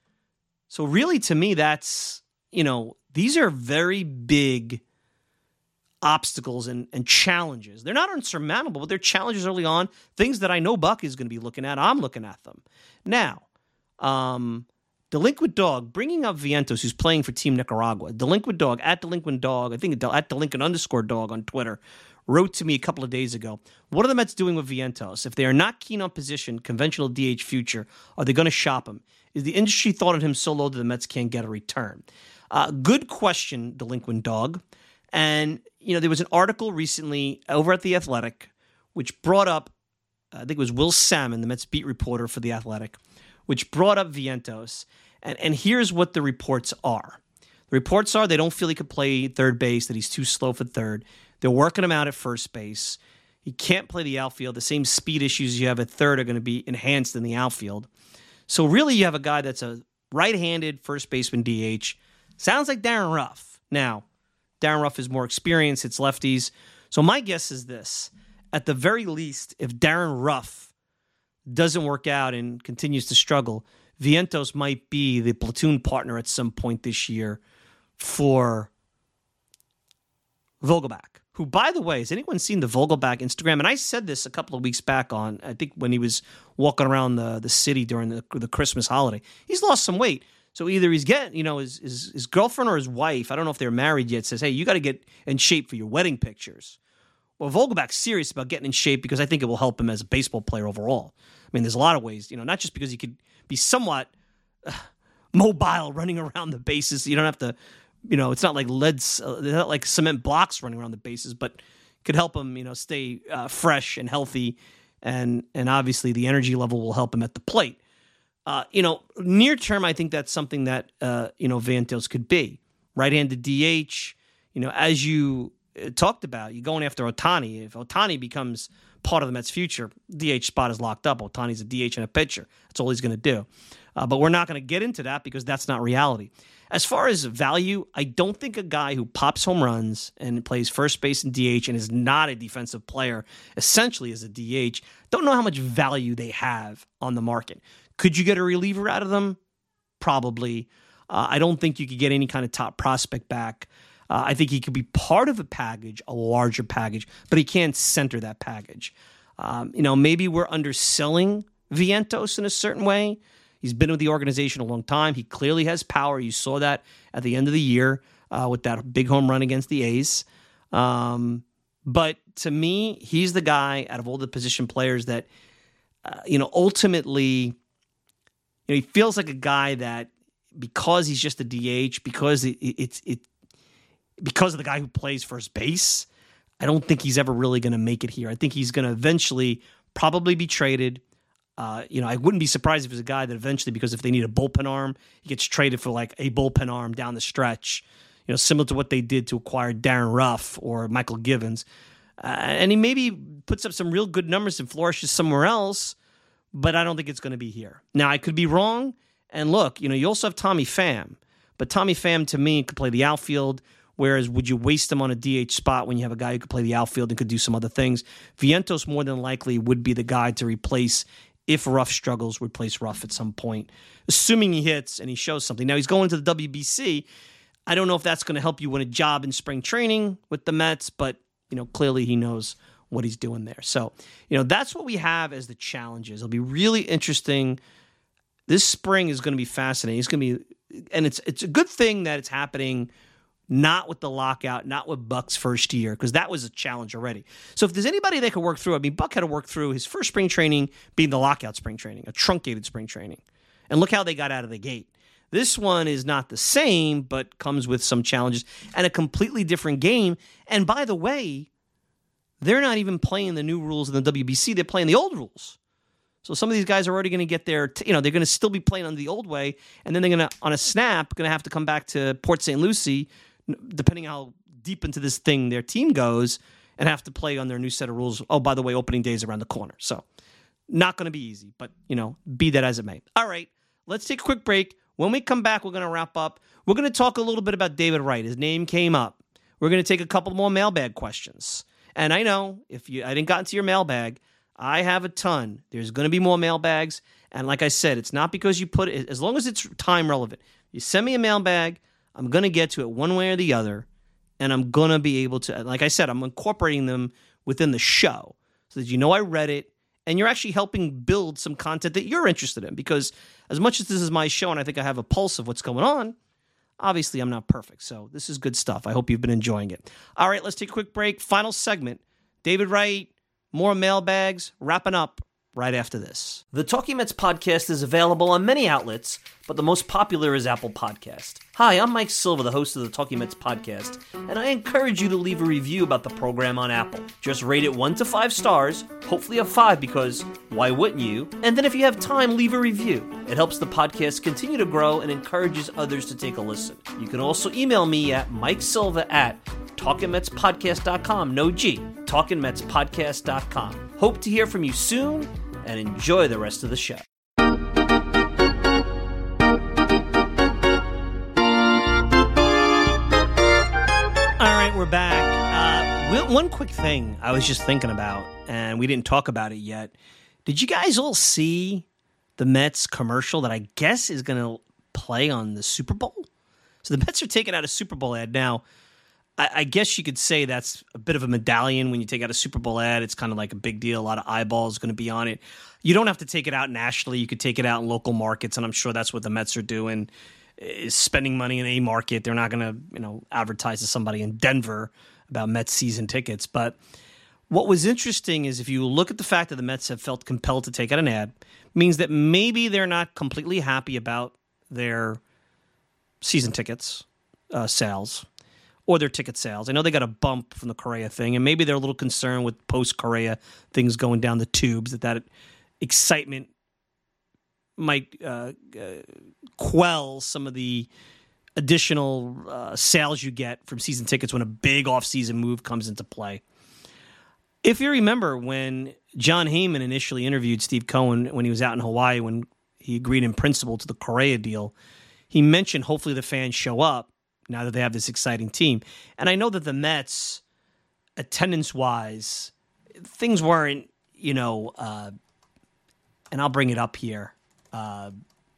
So really, to me, that's, you know, these are very big obstacles and, and challenges. They're not unsurmountable, but they're challenges early on, things that I know Buck is going to be looking at. I'm looking at them. Now, um, Delinquent Dog, bringing up Vientos, who's playing for Team Nicaragua. Delinquent Dog, at Delinquent Dog, I think at Delinquent underscore Dog on Twitter, wrote to me a couple of days ago, what are the Mets doing with Vientos? If they are not keen on position, conventional D H future, are they going to shop him? Is the industry thought of him so low that the Mets can't get a return? Uh, good question, Delinquent Dog. And, you know, there was an article recently over at The Athletic which brought up, I think it was Will Salmon, the Mets beat reporter for The Athletic, which brought up Vientos. And, and here's what the reports are. The reports are they don't feel he could play third base, that he's too slow for third. They're working him out at first base. He can't play the outfield. The same speed issues you have at third are going to be enhanced in the outfield. So really you have a guy that's a right-handed first baseman D H. Sounds like Darren Ruff. Now, Darren Ruff is more experienced. It's lefties. So my guess is this. At the very least, if Darren Ruff doesn't work out and continues to struggle, Vientos might be the platoon partner at some point this year for Vogelbach, who, by the way, has anyone seen the Vogelbach Instagram? And I said this a couple of weeks back on, I think when he was walking around the, the city during the, the Christmas holiday. He's lost some weight. So either he's getting, you know, his, his, his girlfriend or his wife, I don't know if they're married yet, says, hey, you got to get in shape for your wedding pictures. Well, Vogelbach's serious about getting in shape because I think it will help him as a baseball player overall. I mean, there's a lot of ways, you know, not just because he could be somewhat uh, mobile running around the bases. You don't have to you know, it's not like leads, uh, they're not like cement blocks running around the bases, but could help him, you know, stay uh, fresh and healthy. And, and obviously the energy level will help him at the plate. Uh, you know, near term, I think that's something that, uh, you know, Vientos could be. Right-handed D H, you know, as you talked about, you're going after Ohtani. If Ohtani becomes part of the Mets' future, D H spot is locked up. Ohtani's a D H and a pitcher. That's all he's going to do. Uh, but we're not going to get into that because that's not reality. As far as value, I don't think a guy who pops home runs and plays first base and D H and is not a defensive player, essentially as a D H, don't know how much value they have on the market. Could you get a reliever out of them? Probably. Uh, I don't think you could get any kind of top prospect back. Uh, I think he could be part of a package, a larger package, but he can't center that package. Um, you know, maybe we're underselling Vientos in a certain way. He's been with the organization a long time. He clearly has power. You saw that at the end of the year uh, with that big home run against the A's. Um, but to me, he's the guy out of all the position players that, uh, you know, ultimately, you know, he feels like a guy that because he's just a D H, because it, it, it's it, because of the guy who plays first base, I don't think he's ever really going to make it here. I think he's going to eventually probably be traded. Uh, you know, I wouldn't be surprised if it's a guy that eventually, because if they need a bullpen arm, he gets traded for like a bullpen arm down the stretch, you know, similar to what they did to acquire Darren Ruff or Michael Givens. Uh, and he maybe puts up some real good numbers and flourishes somewhere else, but I don't think it's going to be here. Now, I could be wrong. And look, you know, you also have Tommy Pham, but Tommy Pham to me could play the outfield. Whereas, would you waste him on a D H spot when you have a guy who could play the outfield and could do some other things? Vientos more than likely would be the guy to replace if Ruff struggles, replace Ruff at some point, assuming he hits and he shows something. Now, he's going to the W B C. I don't know if that's going to help you win a job in spring training with the Mets, but, you know, clearly he knows what he's doing there. So, you know, that's what we have as the challenges. It'll be really interesting. This spring is going to be fascinating. It's going to be, and it's it's a good thing that it's happening not with the lockout, not with Buck's first year, because that was a challenge already. So if there's anybody that could work through, I mean, Buck had to work through his first spring training being the lockout spring training, a truncated spring training. And look how they got out of the gate. This one is not the same, but comes with some challenges and a completely different game. And by the way, they're not even playing the new rules in the W B C. They're playing the old rules. So some of these guys are already going to get their, you know, they're going to still be playing under the old way, and then they're going to, on a snap, going to have to come back to Port Saint Lucie, depending on how deep into this thing their team goes, and have to play on their new set of rules. Oh, by the way, opening day is around the corner. So not going to be easy, but, you know, be that as it may. All right, let's take a quick break. When we come back, we're going to wrap up. We're going to talk a little bit about David Wright. His name came up. We're going to take a couple more mailbag questions. And I know, if you I didn't got into your mailbag, I have a ton. There's going to be more mailbags. And like I said, it's not because you put it, as long as it's time relevant. You send me a mailbag, I'm going to get to it one way or the other, and I'm going to be able to, like I said, I'm incorporating them within the show so that you know I read it, and you're actually helping build some content that you're interested in, because as much as this is my show and I think I have a pulse of what's going on, obviously I'm not perfect, so this is good stuff. I hope you've been enjoying it. All right, let's take a quick break. Final segment. David Wright, more mailbags, wrapping up right after this. The Talking Mets podcast is available on many outlets, but the most popular is Apple Podcast. Hi, I'm Mike Silva, the host of the Talking Mets podcast, and I encourage you to leave a review about the program on Apple. Just rate it one to five stars, hopefully a five, because why wouldn't you? And then if you have time, leave a review. It helps the podcast continue to grow and encourages others to take a listen. You can also email me at mikesilva at talking mets podcast dot com, no G, talking mets podcast dot com. Hope to hear from you soon, and enjoy the rest of the show. All right, we're back. Uh, one quick thing I was just thinking about, and we didn't talk about it yet. Did you guys all see the Mets commercial that I guess is going to play on the Super Bowl? So the Mets are taking out a Super Bowl ad now. I guess you could say that's a bit of a medallion when you take out a Super Bowl ad. It's kind of like a big deal. A lot of eyeballs going to be on it. You don't have to take it out nationally. You could take it out in local markets, and I'm sure that's what the Mets are doing, is spending money in a market. They're not going to, you know, advertise to somebody in Denver about Mets season tickets. But what was interesting is if you look at the fact that the Mets have felt compelled to take out an ad, means that maybe they're not completely happy about their season tickets. uh, sales or their ticket sales. I know they got a bump from the Correa thing, and maybe they're a little concerned with post-Correa things going down the tubes, that that excitement might uh, uh, quell some of the additional uh, sales you get from season tickets when a big off-season move comes into play. If you remember when John Heyman initially interviewed Steve Cohen when he was out in Hawaii, when he agreed in principle to the Correa deal, he mentioned hopefully the fans show up now that they have this exciting team. And I know that the Mets, attendance-wise, things weren't, you know, uh, and I'll bring it up here. Uh,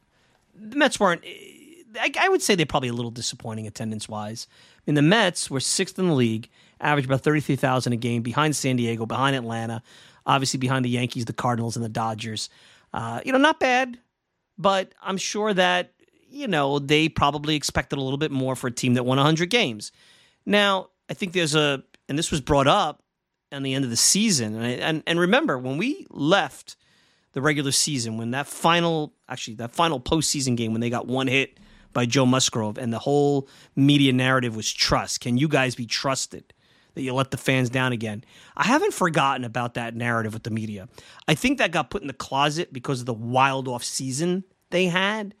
the Mets weren't, I, I would say they're probably a little disappointing attendance-wise. I mean, the Mets were sixth in the league, averaged about thirty-three thousand a game, behind San Diego, behind Atlanta, obviously behind the Yankees, the Cardinals, and the Dodgers. Uh, you know, not bad, but I'm sure that, you know, they probably expected a little bit more for a team that won one hundred games. Now, I think there's a, and this was brought up on the end of the season, and and, and remember, when we left the regular season, when that final, actually, that final postseason game, when they got one hit by Joe Musgrove, and the whole media narrative was trust. Can you guys be trusted? That you let the fans down again. I haven't forgotten about that narrative with the media. I think that got put in the closet because of the wild off season they had.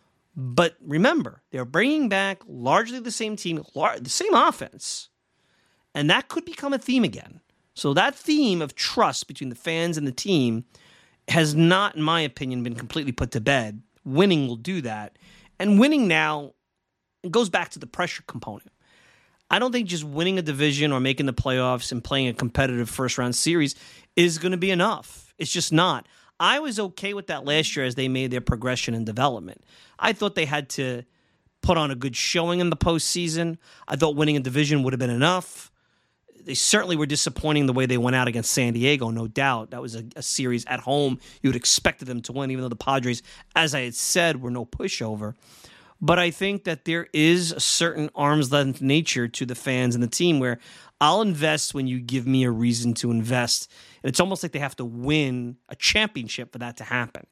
But remember, they're bringing back largely the same team, the same offense. And that could become a theme again. So that theme of trust between the fans and the team has not, in my opinion, been completely put to bed. Winning will do that. And winning now, it goes back to the pressure component. I don't think just winning a division or making the playoffs and playing a competitive first-round series is going to be enough. It's just not. I was okay with that last year as they made their progression and development. I thought they had to put on a good showing in the postseason. I thought winning a division would have been enough. They certainly were disappointing the way they went out against San Diego, no doubt. That was a, a series at home you would expect them to win, even though the Padres, as I had said, were no pushover. But I think that there is a certain arm's length nature to the fans and the team where I'll invest when you give me a reason to invest. And it's almost like they have to win a championship for that to happen.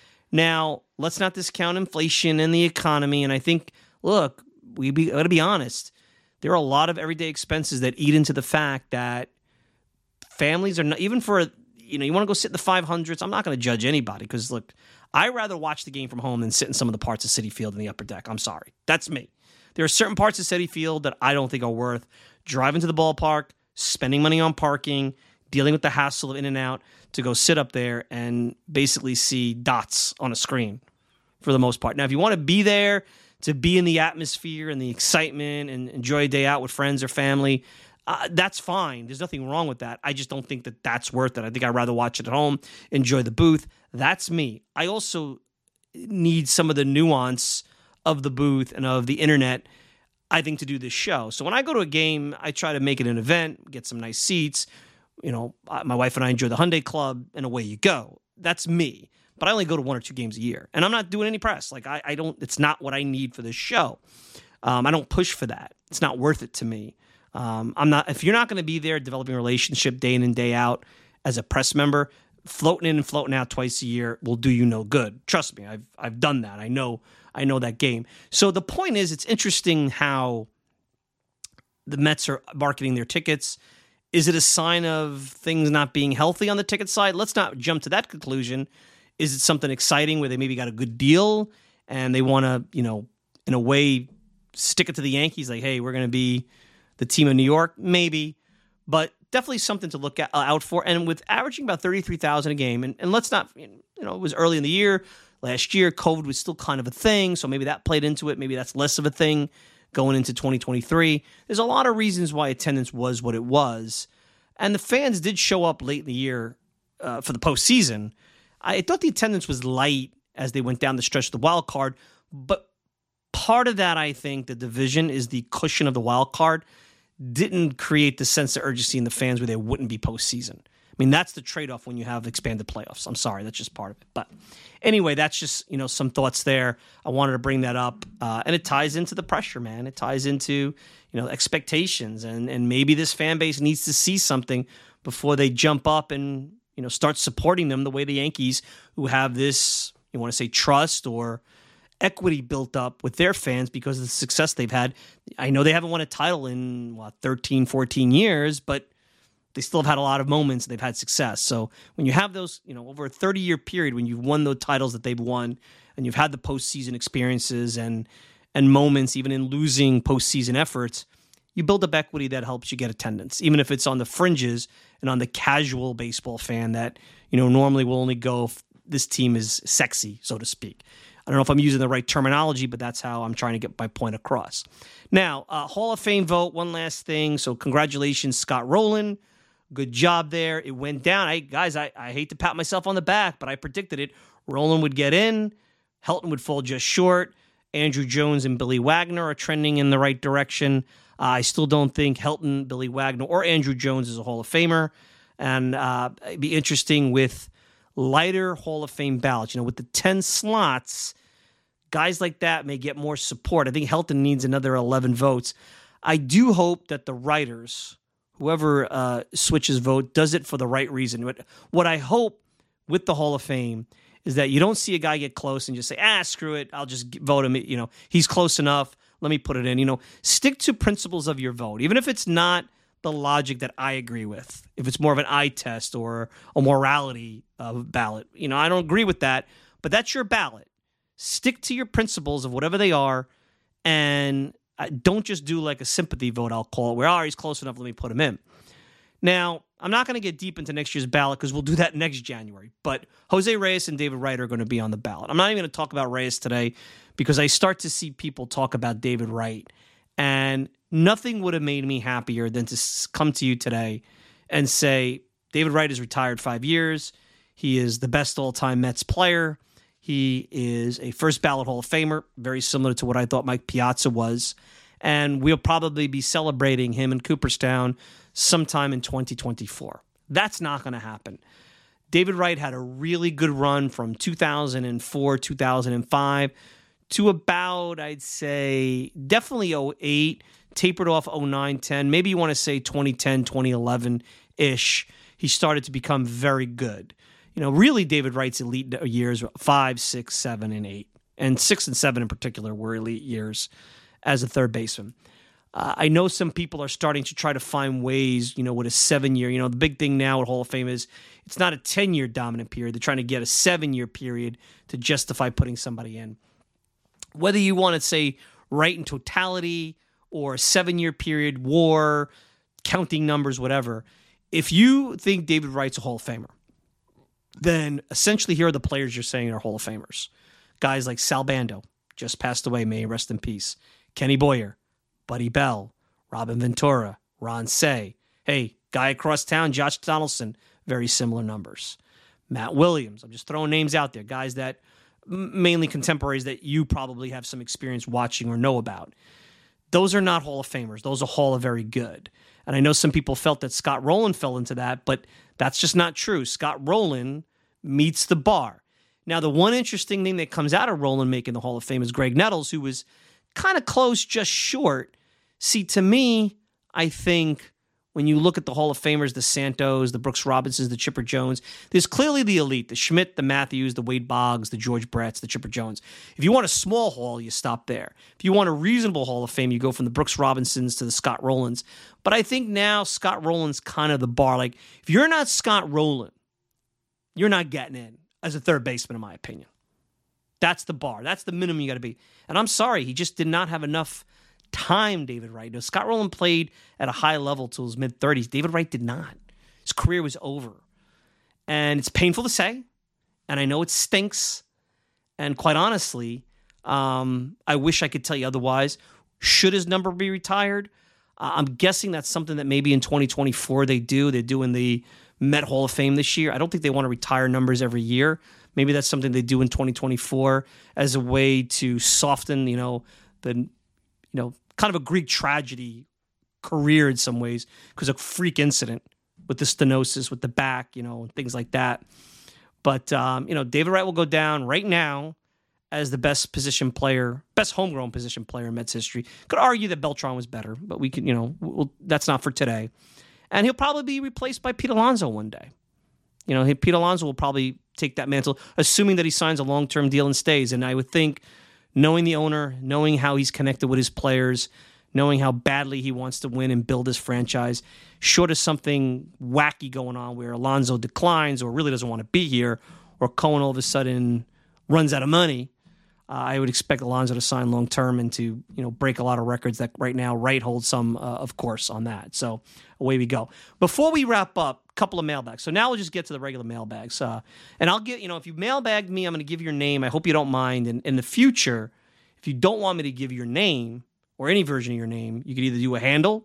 Now, let's not discount inflation and the economy. And I think, look, we be, got to be honest. There are a lot of everyday expenses that eat into the fact that families are not, even for, you know, you want to go sit in the five hundreds. I'm not going to judge anybody because, look, I'd rather watch the game from home than sit in some of the parts of Citi Field in the upper deck. I'm sorry. That's me. There are certain parts of Citi Field that I don't think are worth driving to the ballpark, spending money on parking, dealing with the hassle of in and out to go sit up there and basically see dots on a screen for the most part. Now, if you want to be there to be in the atmosphere and the excitement and enjoy a day out with friends or family, Uh, that's fine. There's nothing wrong with that. I just don't think that that's worth it. I think I'd rather watch it at home, enjoy the booth. That's me. I also need some of the nuance of the booth and of the internet, I think, to do this show. So when I go to a game, I try to make it an event, get some nice seats. You know, my wife and I enjoy the Hyundai Club, and away you go. That's me. But I only go to one or two games a year, and I'm not doing any press. Like I, I don't. It's not what I need for this show. Um, I don't push for that. It's not worth it to me. Um, I'm not. If you're not going to be there developing a relationship day in and day out as a press member, floating in and floating out twice a year will do you no good. Trust me, I've I've done that. I know I know that game. So the point is, it's interesting how the Mets are marketing their tickets. Is it a sign of things not being healthy on the ticket side? Let's not jump to that conclusion. Is it something exciting where they maybe got a good deal and they want to, you know, in a way, stick it to the Yankees? Like, hey, we're going to be the team of New York, maybe, but definitely something to look at, uh, out for. And with averaging about thirty-three thousand a game, and, and let's not, you know, it was early in the year. Last year, COVID was still kind of a thing, so maybe that played into it. Maybe that's less of a thing going into twenty twenty-three. There's a lot of reasons why attendance was what it was. And the fans did show up late in the year uh, for the postseason. I thought the attendance was light as they went down the stretch of the wild card, but part of that, I think, the division is the cushion of the wild card didn't create the sense of urgency in the fans where they wouldn't be postseason. I mean, that's the trade-off when you have expanded playoffs. I'm sorry, that's just part of it. But anyway, that's just, you know, some thoughts there. I wanted to bring that up. Uh, and it ties into the pressure, man. It ties into, you know, expectations. And, and maybe this fan base needs to see something before they jump up and, you know, start supporting them the way the Yankees, who have this, you want to say trust or equity built up with their fans because of the success they've had. I know they haven't won a title in what, thirteen, fourteen years, but they still have had a lot of moments. They've had success. So when you have those, you know, over a thirty-year period, when you've won those titles that they've won, and you've had the postseason experiences and and moments, even in losing postseason efforts, you build up equity that helps you get attendance, even if it's on the fringes and on the casual baseball fan that, you know, normally will only go if this team is sexy, so to speak. I don't know if I'm using the right terminology, but that's how I'm trying to get my point across. Now, uh, Hall of Fame vote, one last thing. So congratulations, Scott Rowland. Good job there. It went down. I, guys, I, I hate to pat myself on the back, but I predicted it. Rowland would get in. Helton would fall just short. Andrew Jones and Billy Wagner are trending in the right direction. Uh, I still don't think Helton, Billy Wagner, or Andrew Jones is a Hall of Famer. And uh, it'd be interesting with lighter Hall of Fame ballots. You know, with the ten slots, guys like that may get more support. I think Helton needs another eleven votes. I do hope that the writers, whoever uh, switches vote, does it for the right reason. What, what I hope with the Hall of Fame is that you don't see a guy get close and just say, ah, screw it, I'll just vote him. You know, he's close enough. Let me put it in. You know, stick to principles of your vote, even if it's not the logic that I agree with. If it's more of an eye test or a morality uh, ballot, you know, I don't agree with that, but that's your ballot. Stick to your principles of whatever they are, and don't just do like a sympathy vote, I'll call it, where, oh, he's close enough, let me put him in. Now, I'm not going to get deep into next year's ballot because we'll do that next January, but Jose Reyes and David Wright are going to be on the ballot. I'm not even going to talk about Reyes today because I start to see people talk about David Wright, and nothing would have made me happier than to come to you today and say, David Wright is retired five years. He is the best all-time Mets player. He is a first ballot Hall of Famer, very similar to what I thought Mike Piazza was. And we'll probably be celebrating him in Cooperstown sometime in twenty twenty-four. That's not going to happen. David Wright had a really good run from two thousand four, two thousand five to about, I'd say, definitely oh eight, tapered off oh nine, ten. Maybe you want to say twenty ten, twenty eleven-ish. He started to become very good. You know, really David Wright's elite years were five, six, seven, and eight. And six and seven in particular were elite years as a third baseman. Uh, I know some people are starting to try to find ways, you know, with a seven-year, you know, the big thing now at Hall of Fame is it's not a ten-year dominant period. They're trying to get a seven-year period to justify putting somebody in. Whether you want to say Wright in totality or a seven-year period, war, counting numbers, whatever, if you think David Wright's a Hall of Famer, then essentially here are the players you're saying are Hall of Famers. Guys like Sal Bando, just passed away, may he rest in peace. Kenny Boyer, Buddy Bell, Robin Ventura, Ron Say. Hey, guy across town, Josh Donaldson, very similar numbers. Matt Williams, I'm just throwing names out there, guys that mainly contemporaries that you probably have some experience watching or know about. Those are not Hall of Famers. Those are Hall of Very Good. And I know some people felt that Scott Rowland fell into that, but that's just not true. Scott Rowland meets the bar. Now, the one interesting thing that comes out of Rowland making the Hall of Fame is Greg Nettles, who was kind of close, just short. See, to me, I think when you look at the Hall of Famers, the Santos, the Brooks Robinsons, the Chipper Jones, there's clearly the elite, the Schmidt, the Matthews, the Wade Boggs, the George Bretts, the Chipper Jones. If you want a small hall, you stop there. If you want a reasonable Hall of Fame, you go from the Brooks Robinsons to the Scott Rowlands. But I think now Scott Rowland's kind of the bar. Like, if you're not Scott Rowland, you're not getting in as a third baseman, in my opinion. That's the bar. That's the minimum you got to be. And I'm sorry, he just did not have enough time, David Wright. You know, Scott Rowland played at a high level till his mid-thirties. David Wright did not. His career was over. And it's painful to say, and I know it stinks. And quite honestly, um, I wish I could tell you otherwise. Should his number be retired? Uh, I'm guessing that's something that maybe in twenty twenty-four they do. They're doing the Met Hall of Fame this year. I don't think they want to retire numbers every year. Maybe that's something they do in twenty twenty-four as a way to soften, you know, the, you know, kind of a Greek tragedy career in some ways because of a freak incident with the stenosis, with the back, you know, and things like that. But, um, you know, David Wright will go down right now as the best position player, best homegrown position player in Mets history. Could argue that Beltran was better, but we can, you know, we'll, that's not for today. And he'll probably be replaced by Pete Alonso one day. You know, Pete Alonso will probably take that mantle, assuming that he signs a long-term deal and stays. And I would think knowing the owner, knowing how he's connected with his players, knowing how badly he wants to win and build his franchise, short of something wacky going on where Alonso declines or really doesn't want to be here, or Cohen all of a sudden runs out of money, uh, I would expect Alonso to sign long term and to, you know, break a lot of records that right now Wright holds some, uh, of course, on that. So away we go. Before we wrap up, a couple of mailbags. So now we'll just get to the regular mailbags. Uh, and I'll get, you know, if you mailbagged me, I'm going to give your name. I hope you don't mind. And in the future, if you don't want me to give your name or any version of your name, you could either do a handle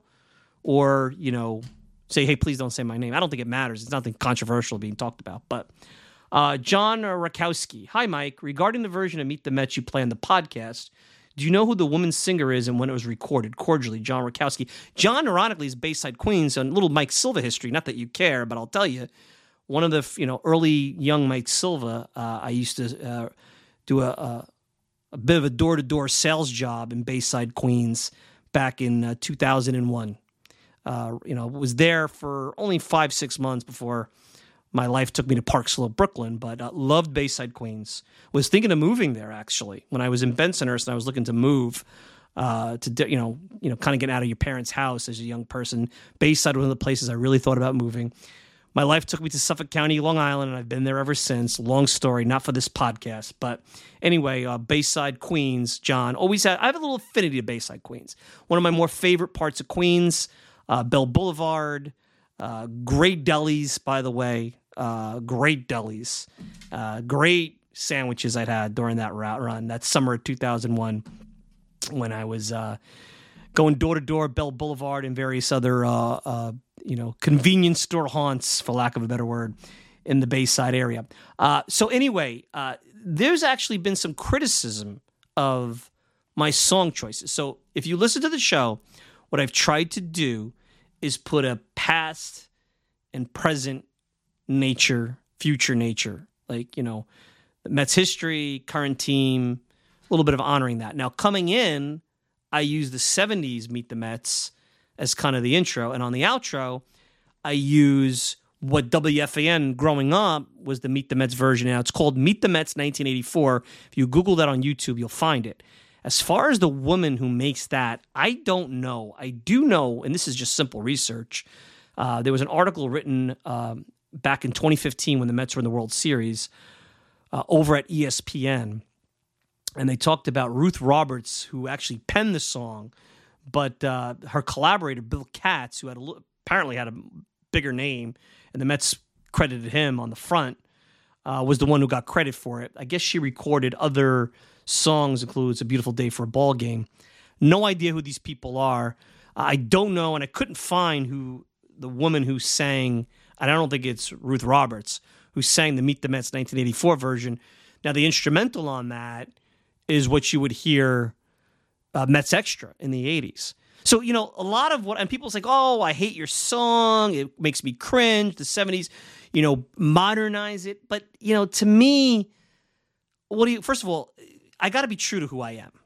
or, you know, say, hey, please don't say my name. I don't think it matters. It's nothing controversial being talked about. But uh, John Rakowski. Hi, Mike. Regarding the version of Meet the Mets you play on the podcast, do you know who the woman singer is and when it was recorded? Cordially, John Rakowski. John, ironically, is Bayside Queens, and little Mike Silva history. Not that you care, but I'll tell you, one of the, you know, early young Mike Silva, uh, I used to uh, do a, a, a bit of a door-to-door sales job in Bayside Queens back in uh, two thousand one. Uh, you know, was there for only five, six months before my life took me to Park Slope, Brooklyn, but uh, loved Bayside Queens. Was thinking of moving there, actually, when I was in Bensonhurst and I was looking to move uh, to, you know, you know, kind of get out of your parents' house as a young person. Bayside was one of the places I really thought about moving. My life took me to Suffolk County, Long Island, and I've been there ever since. Long story, not for this podcast. But anyway, uh, Bayside Queens, John, always had, I have a little affinity to Bayside Queens. One of my more favorite parts of Queens, uh, Bell Boulevard, uh, great delis, by the way. Uh, great delis, uh, great sandwiches I'd had during that route run, that summer of two thousand one, when I was uh, going door to door, Bell Boulevard and various other, uh, uh, you know, convenience store haunts, for lack of a better word, in the Bayside area. Uh, so anyway, uh, there's actually been some criticism of my song choices. So if you listen to the show, what I've tried to do is put a past and present nature, future nature, like, you know, the Mets history, current team, a little bit of honoring that. Now, coming in, I use the seventies Meet the Mets as kind of the intro, and on the outro, I use what W F A N growing up was the Meet the Mets version. Now, it's called Meet the Mets nineteen eighty-four. If you Google that on YouTube, you'll find it. As far as the woman who makes that, I don't know. I do know, and this is just simple research, uh, there was an article written um, back in twenty fifteen when the Mets were in the World Series uh, over at E S P N. And they talked about Ruth Roberts, who actually penned the song, but uh, her collaborator, Bill Katz, who had a, apparently had a bigger name, and the Mets credited him on the front, uh, was the one who got credit for it. I guess she recorded other songs, including It's a Beautiful Day for a Ball Game. No idea who these people are. I don't know, and I couldn't find who the woman who sang, and I don't think it's Ruth Roberts, who sang the Meet the Mets nineteen eighty-four version. Now, the instrumental on that is what you would hear uh, Mets Extra in the eighties. So, you know, a lot of what, and people's like, oh, I hate your song, it makes me cringe, the seventies, you know, modernize it. But, you know, to me, what do you, first of all, I got to be true to who I am.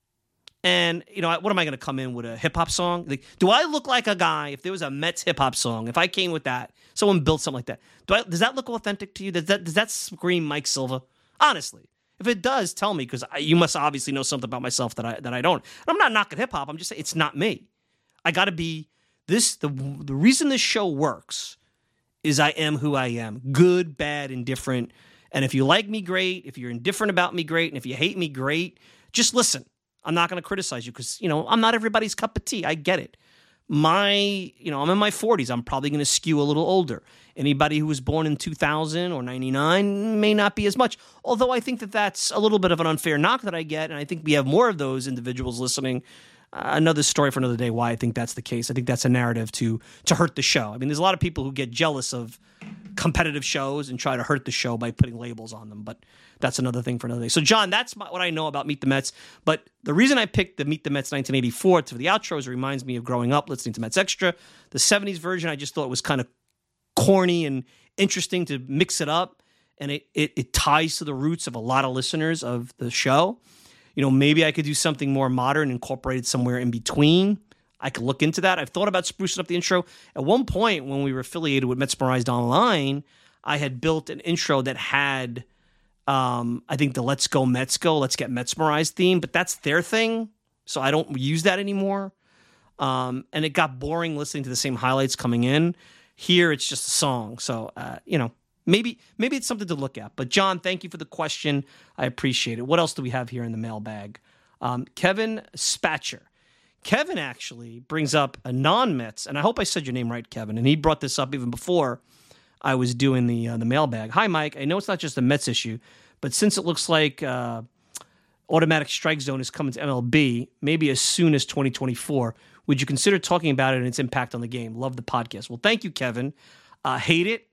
And, you know, what am I going to come in with, a hip-hop song? Like, do I look like a guy, if there was a Mets hip-hop song, if I came with that, someone built something like that, do I, does that look authentic to you? Does that, does that scream Mike Silva? Honestly. If it does, tell me, because you must obviously know something about myself that I that I don't. And I'm not knocking hip-hop. I'm just saying it's not me. I got to be this. The, the reason this show works is I am who I am. Good, bad, indifferent. And if you like me, great. If you're indifferent about me, great. And if you hate me, great. Just listen. I'm not going to criticize you because, you know, I'm not everybody's cup of tea. I get it. My, you know, I'm in my forties. I'm probably going to skew a little older. Anybody who was born in two thousand or ninety-nine may not be as much. Although I think that that's a little bit of an unfair knock that I get, and I think we have more of those individuals listening. Uh, another story for another day why I think that's the case. I think that's a narrative to to hurt the show. I mean, there's a lot of people who get jealous of competitive shows and try to hurt the show by putting labels on them, but that's another thing for another day. So, John, that's my, what I know about Meet the Mets. But the reason I picked the Meet the Mets nineteen eighty-four to the outros, it reminds me of growing up listening to Mets Extra. The seventies version, I just thought was kind of corny and interesting to mix it up, and it, it it ties to the roots of a lot of listeners of the show. You know, maybe I could do something more modern, incorporated somewhere in between. I could look into that. I've thought about sprucing up the intro. At one point, when we were affiliated with Metsmerized Online, I had built an intro that had Um, I think the Let's Go Mets Go, Let's Get Metsmerized theme, but that's their thing, so I don't use that anymore. Um, and it got boring listening to the same highlights coming in. Here, it's just a song, so uh, you know, maybe maybe it's something to look at. But John, thank you for the question. I appreciate it. What else do we have here in the mailbag? Um, Kevin Spatcher. Kevin actually brings up a non-Mets, and I hope I said your name right, Kevin. And he brought this up even before I was doing the uh, the mailbag. Hi, Mike. I know it's not just a Mets issue, but since it looks like uh, automatic strike zone is coming to M L B, maybe as soon as twenty twenty-four, would you consider talking about it and its impact on the game? Love the podcast. Well, thank you, Kevin. Uh, hate it.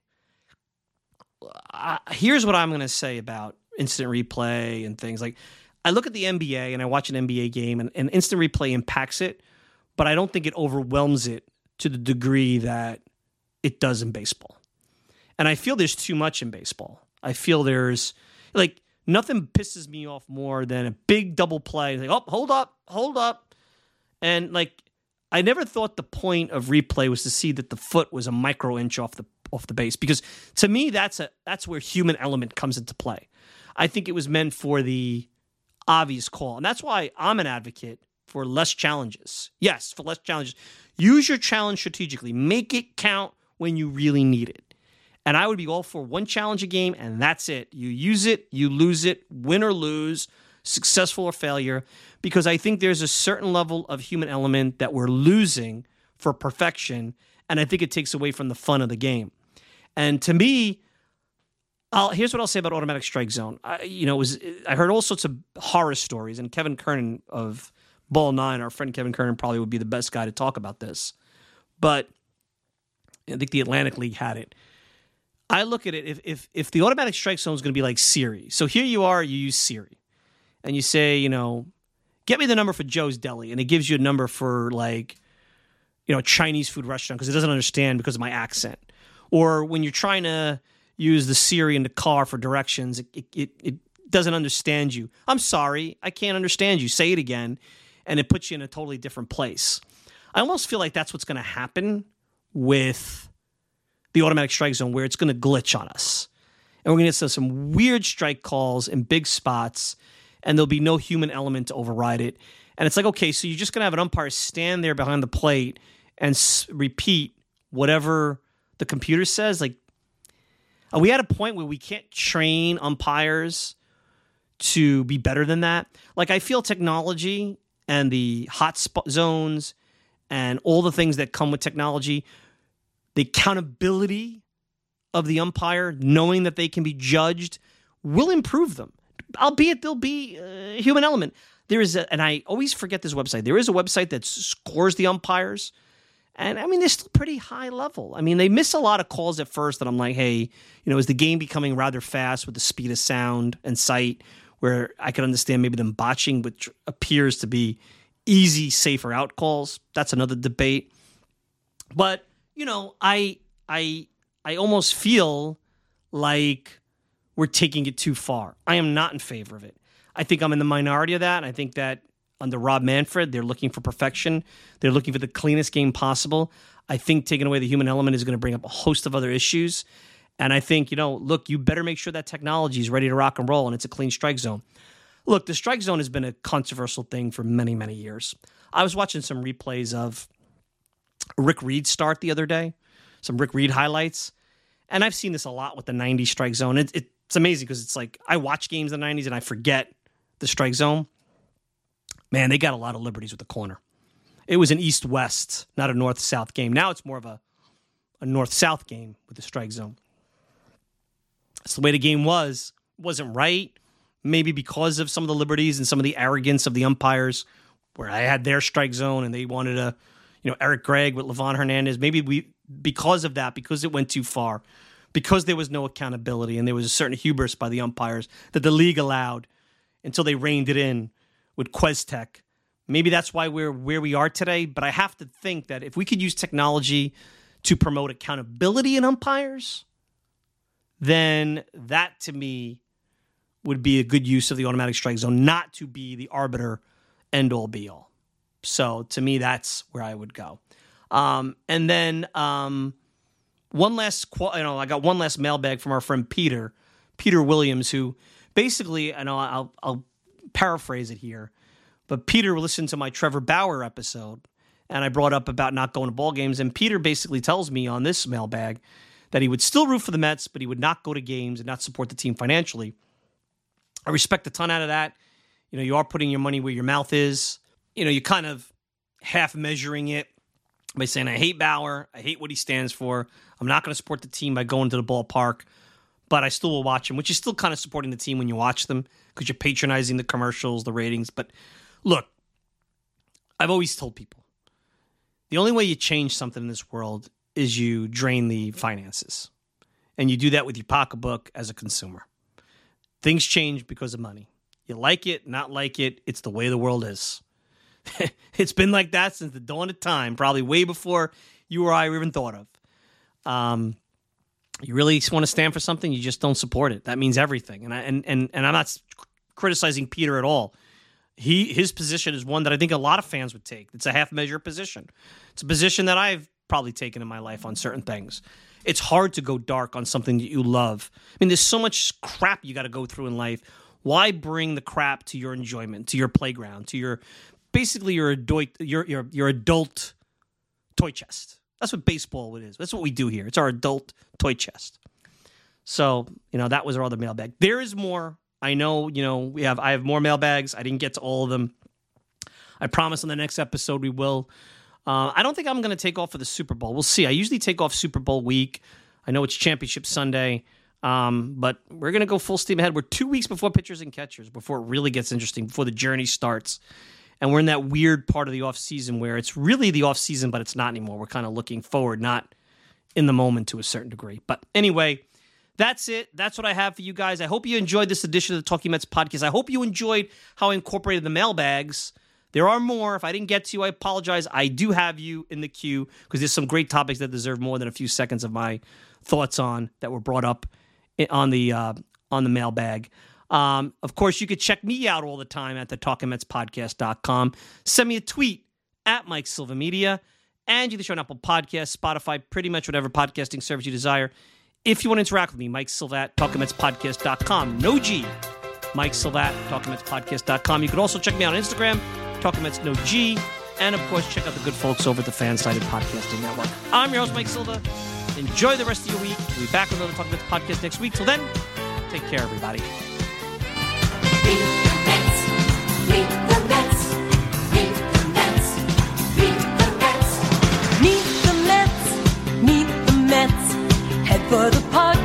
Uh, here's what I'm going to say about instant replay and things. Like, I look at the N B A and I watch an N B A game, and, and instant replay impacts it, but I don't think it overwhelms it to the degree that it does in baseball. And I feel there's too much in baseball. I feel there's, like, nothing pisses me off more than a big double play. Like, oh, hold up, hold up. And, like, I never thought the point of replay was to see that the foot was a micro inch off the off the base, because to me that's a that's where human element comes into play. I think it was meant for the obvious call, and that's why I'm an advocate for less challenges. Yes, for less challenges. Use your challenge strategically. Make it count when you really need it. And I would be all for one challenge a game, and that's it. You use it, you lose it, win or lose, successful or failure, because I think there's a certain level of human element that we're losing for perfection, and I think it takes away from the fun of the game. And to me, I'll, here's what I'll say about automatic strike zone. I, you know, it was I heard all sorts of horror stories, and Kevin Kernan of Ball Nine, our friend Kevin Kernan, probably would be the best guy to talk about this. But I think the Atlantic League had it. I look at it, if if if the automatic strike zone is going to be like Siri. So here you are, you use Siri, and you say, you know, get me the number for Joe's Deli, and it gives you a number for, like, you know, a Chinese food restaurant because it doesn't understand because of my accent. Or when you're trying to use the Siri in the car for directions, it, it, it, it doesn't understand you. I'm sorry, I can't understand you. Say it again, and it puts you in a totally different place. I almost feel like that's what's going to happen with the automatic strike zone, where it's going to glitch on us. And we're going to get some weird strike calls in big spots, and there'll be no human element to override it. And it's like, okay, so you're just going to have an umpire stand there behind the plate and s- repeat whatever the computer says. Like, are we at a point where we can't train umpires to be better than that? Like, I feel technology and the hot spot zones and all the things that come with technology, the accountability of the umpire, knowing that they can be judged, will improve them. Albeit there'll be a human element. There is a, and I always forget this website. There is a website that scores the umpires. And, I mean, they're still pretty high level. I mean, they miss a lot of calls at first that I'm like, hey, you know, is the game becoming rather fast with the speed of sound and sight, where I could understand maybe them botching, which appears to be easy, safer out calls. That's another debate. But, you know, I I I almost feel like we're taking it too far. I am not in favor of it. I think I'm in the minority of that. I think that under Rob Manfred, they're looking for perfection. They're looking for the cleanest game possible. I think taking away the human element is going to bring up a host of other issues. And I think, you know, look, you better make sure that technology is ready to rock and roll and it's a clean strike zone. Look, the strike zone has been a controversial thing for many, many years. I was watching some replays of Rick Reed start the other day, some Rick Reed highlights. And I've seen this a lot with the nineties strike zone. It, it, it's amazing because it's like I watch games in the nineties and I forget the strike zone. Man, they got a lot of liberties with the corner. It was an east-west, not a north-south game. Now it's more of a, a north-south game with the strike zone. That's the way the game was. It wasn't right. Maybe because of some of the liberties and some of the arrogance of the umpires, where I had their strike zone and they wanted to, you know, Eric Gregg with Livan Hernandez. Maybe we, because of that, because it went too far, because there was no accountability and there was a certain hubris by the umpires that the league allowed until they reined it in with Questec. Maybe that's why we're where we are today. But I have to think that if we could use technology to promote accountability in umpires, then that to me would be a good use of the automatic strike zone, not to be the arbiter end all be all. So to me, that's where I would go. Um, and then um, one last, you know, I got one last mailbag from our friend Peter, Peter Williams, who basically, I know I'll, I'll paraphrase it here, but Peter listened to my Trevor Bauer episode, and I brought up about not going to ball games, and Peter basically tells me on this mailbag that he would still root for the Mets, but he would not go to games and not support the team financially. I respect a ton out of that. You know, you are putting your money where your mouth is. You know, you're kind of half measuring it by saying, I hate Bauer. I hate what he stands for. I'm not going to support the team by going to the ballpark, but I still will watch him, which is still kind of supporting the team when you watch them because you're patronizing the commercials, the ratings. But look, I've always told people, the only way you change something in this world is you drain the finances. And you do that with your pocketbook as a consumer. Things change because of money. You like it, not like it, it's the way the world is. It's been like that since the dawn of time, probably way before you or I were even thought of. Um, you really want to stand for something, you just don't support it. That means everything. And I and and, and I'm not criticizing Peter at all. He his position is one that I think a lot of fans would take. It's a half measure position. It's a position that I've probably taken in my life on certain things. It's hard to go dark on something that you love. I mean, there's so much crap you got to go through in life. Why bring the crap to your enjoyment, to your playground, to your basically your adult your your your adult toy chest? That's what baseball is. That's what we do here. It's our adult toy chest. So, you know, that was our other mailbag. There is more. I know, you know, we have I have more mailbags. I didn't get to all of them. I promise on the next episode we will. Uh, I don't think I'm going to take off for the Super Bowl. We'll see. I usually take off Super Bowl week. I know it's Championship Sunday, um, but we're going to go full steam ahead. We're two weeks before pitchers and catchers, before it really gets interesting, before the journey starts. And we're in that weird part of the offseason where it's really the offseason, but it's not anymore. We're kind of looking forward, not in the moment to a certain degree. But anyway, that's it. That's what I have for you guys. I hope you enjoyed this edition of the Talking Mets podcast. I hope you enjoyed how I incorporated the mailbags. There are more. If I didn't get to you, I apologize. I do have you in the queue because there's some great topics that deserve more than a few seconds of my thoughts on that were brought up on the uh, on the mailbag. Um, of course, you could check me out all the time at the talking mets podcast dot com. Send me a tweet at Mike Silva Media, and you can show on Apple Podcasts, Spotify, pretty much whatever podcasting service you desire. If you want to interact with me, Mike Silva at talking mets podcast dot com. No G. Mike Silva at talking mets podcast dot com. You could also check me out on Instagram, Talking Mets No G, and of course, check out the good folks over at the Fan-Sided Podcasting Network. I'm your host, Mike Silva. Enjoy the rest of your week. We'll be back with another Talking Mets podcast next week. Till then, take care, everybody. Meet the Mets, meet the Mets, meet the Mets, meet the Mets. Meet the Mets, meet the Mets. Head for the park.